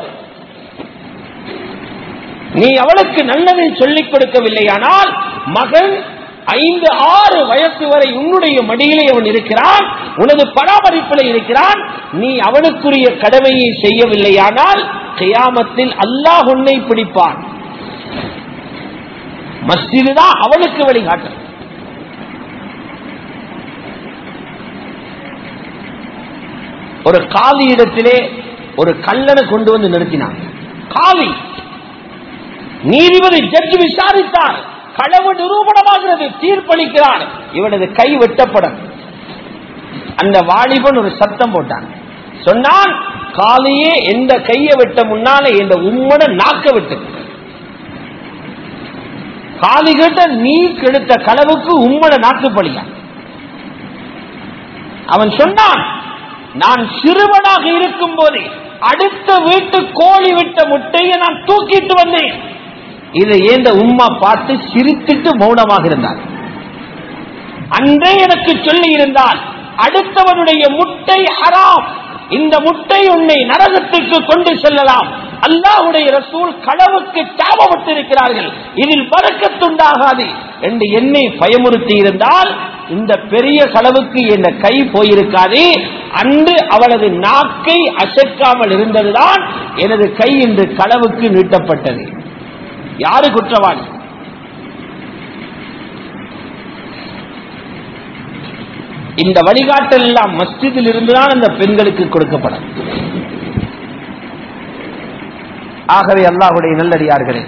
Speaker 2: நீ அவளுக்கு நல்லதை சொல்லிக் கொடுக்கவில்லையானால், மகன் 5-6 வயசு வரை உன்னுடைய மடியிலே அவன் இருக்கிறான், உனது பராமரிப்பில் இருக்கிறான். நீ அவனுக்குரிய கடமையை செய்யவில்லையானால் கியாமத்தில் அல்லாஹ் உன்னை பிடிப்பான். மஸ்ஜிது தான் அவனுக்கு வழிகாட்டும். ஒரு காலி இடத்திலே ஒரு கல்லனை கொண்டு வந்து நிறுத்தினான். காலி நீதிபதி ஜட்ஜ் விசாரித்தார். களவு நிரூபணமாகிறது, தீர்ப்பளிக்கிறார். இவனது கை வெட்டப்படும். அந்த வாலிபன் ஒரு சத்தம் போட்டான். சொன்னான், காலியே எந்த கையை வெட்ட முன்னால எந்த உம்மன நாக்க விட்டு. காலி கேட்ட, நீ கெடுத்த களவுக்கு உம்மன நாக்கு பழியா? அவன் சொன்னான், நான் சிறுவனாக இருக்கும் போது அடுத்த வீட்டு கோழி விட்ட முட்டையை நான் தூக்கிட்டு வந்தேன். இதை ஏந்த உம்மா பார்த்து சிரித்துட்டு மௌனமாக இருந்தார். அன்றே எனக்கு சொல்லி இருந்தால் அடுத்தவனுடைய முட்டை ஹராம், இந்த முட்டை உன்னை நரகத்திற்கு கொண்டு செல்லலாம். அல்லாஹ்வுடைய ரசூல் களவுக்கு சாபமிட்டிருக்கிறார்கள், இதில் பரக்கத்துண்டாகாது என்று என்னை பயமுறுத்தி இருந்தால் இந்த பெரிய களவுக்கு என் கை போயிருக்காது. அன்று அவளது நாக்கை அசைக்காமல் இருந்ததுதான் எனது கை இன்று களவுக்கு நீட்டப்பட்டது. யாரு குற்றவாளி? இந்த வழிகாட்டல் எல்லாம் மஸ்ஜிதில் இருந்துதான் அந்த பெண்களுக்கு கொடுக்கப்படும். ஆகவே அல்லாஹ்வுடைய நல்லடியார்களே,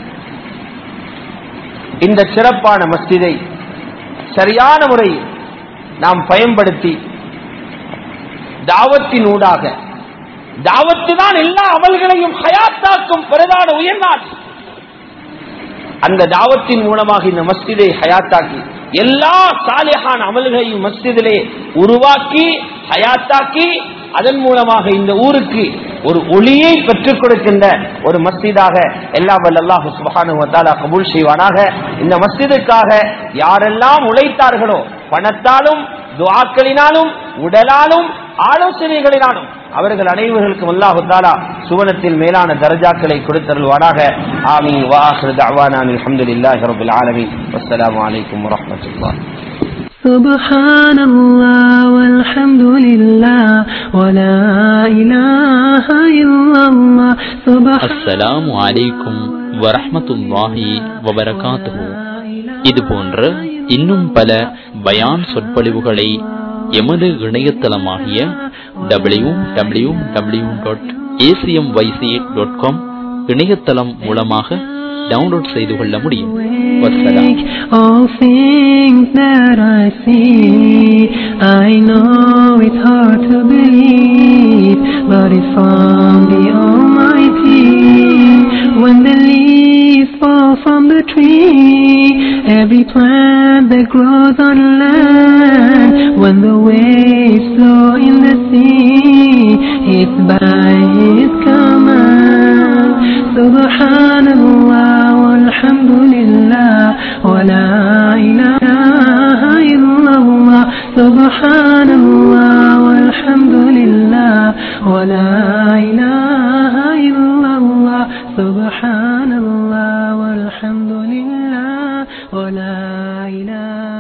Speaker 2: இந்த சிறப்பான மஸ்ஜிதை சரியான முறையில் நாம் பயன்படுத்தி தாவத்தின் ஊடாக, தாவத்து தான் எல்லா அமல்களையும் ஹயாத்தாக்கும் பிரதான உயர்நாள். அந்த தாவத்தின் மூலமாக இந்த மஸ்ஜிதை ஹயாத்தாக்கி எல்லா சாலிஹான அமல்களையும் மஸ்ஜிதிலே உருவாக்கி ஹயாத்தாக்கி அதன் மூலமாக இந்த ஊருக்கு ஒரு ஒளியை பெற்றுக் கொடுக்கின்ற ஒரு மஸ்ஜிதாக எல்லாம் வல்ல அல்லாஹ் சுப்ஹானஹு வ தஆலா கபூல் செய்வானாக. இந்த மஸ்ஜிதுக்காக யாரெல்லாம் உழைத்தார்களோ, பணத்தாலும் துஆக்களினாலும் உடலாலும் ஆலோசனைகளினாலும், அவர்கள் அனைவருக்கும் அல்லாஹ் தஆலா சுவனத்தில் மேலான தரஜாக்களை கொடுத்தருள்வானாக. ஆமீன். வ ஆகிரு தஅவானா அல்ஹம்துலில்லாஹி ரப்பில் ஆலமீன். வஸ்ஸலாமு அலைக்கும் வரஹ்மத்துல்லாஹி.
Speaker 3: Subhanallah walhamdulillah wala ilaha illallah.
Speaker 4: அஸ்ஸலாமு அலைக்கும் வரஹ்மத்துல்லாஹி வபரகாத்துஹு. இது போன்ற இன்னும் பல பயான் சொற்பொழிவுகளை எமது இணையதளமாகிய www.acmyc.com இணையதளம் மூலமாக டவுன்லோட் செய்து கொள்ள முடியும்.
Speaker 3: All things that I see, I know it's hard to believe, but it's from the Almighty. When the leaves fall from the tree, every plant that grows on land, when the waves flow in the sea, it's by His command. Subhanallah walhamdulillah ولا إله إلا الله سبحان الله والحمد لله ولا إله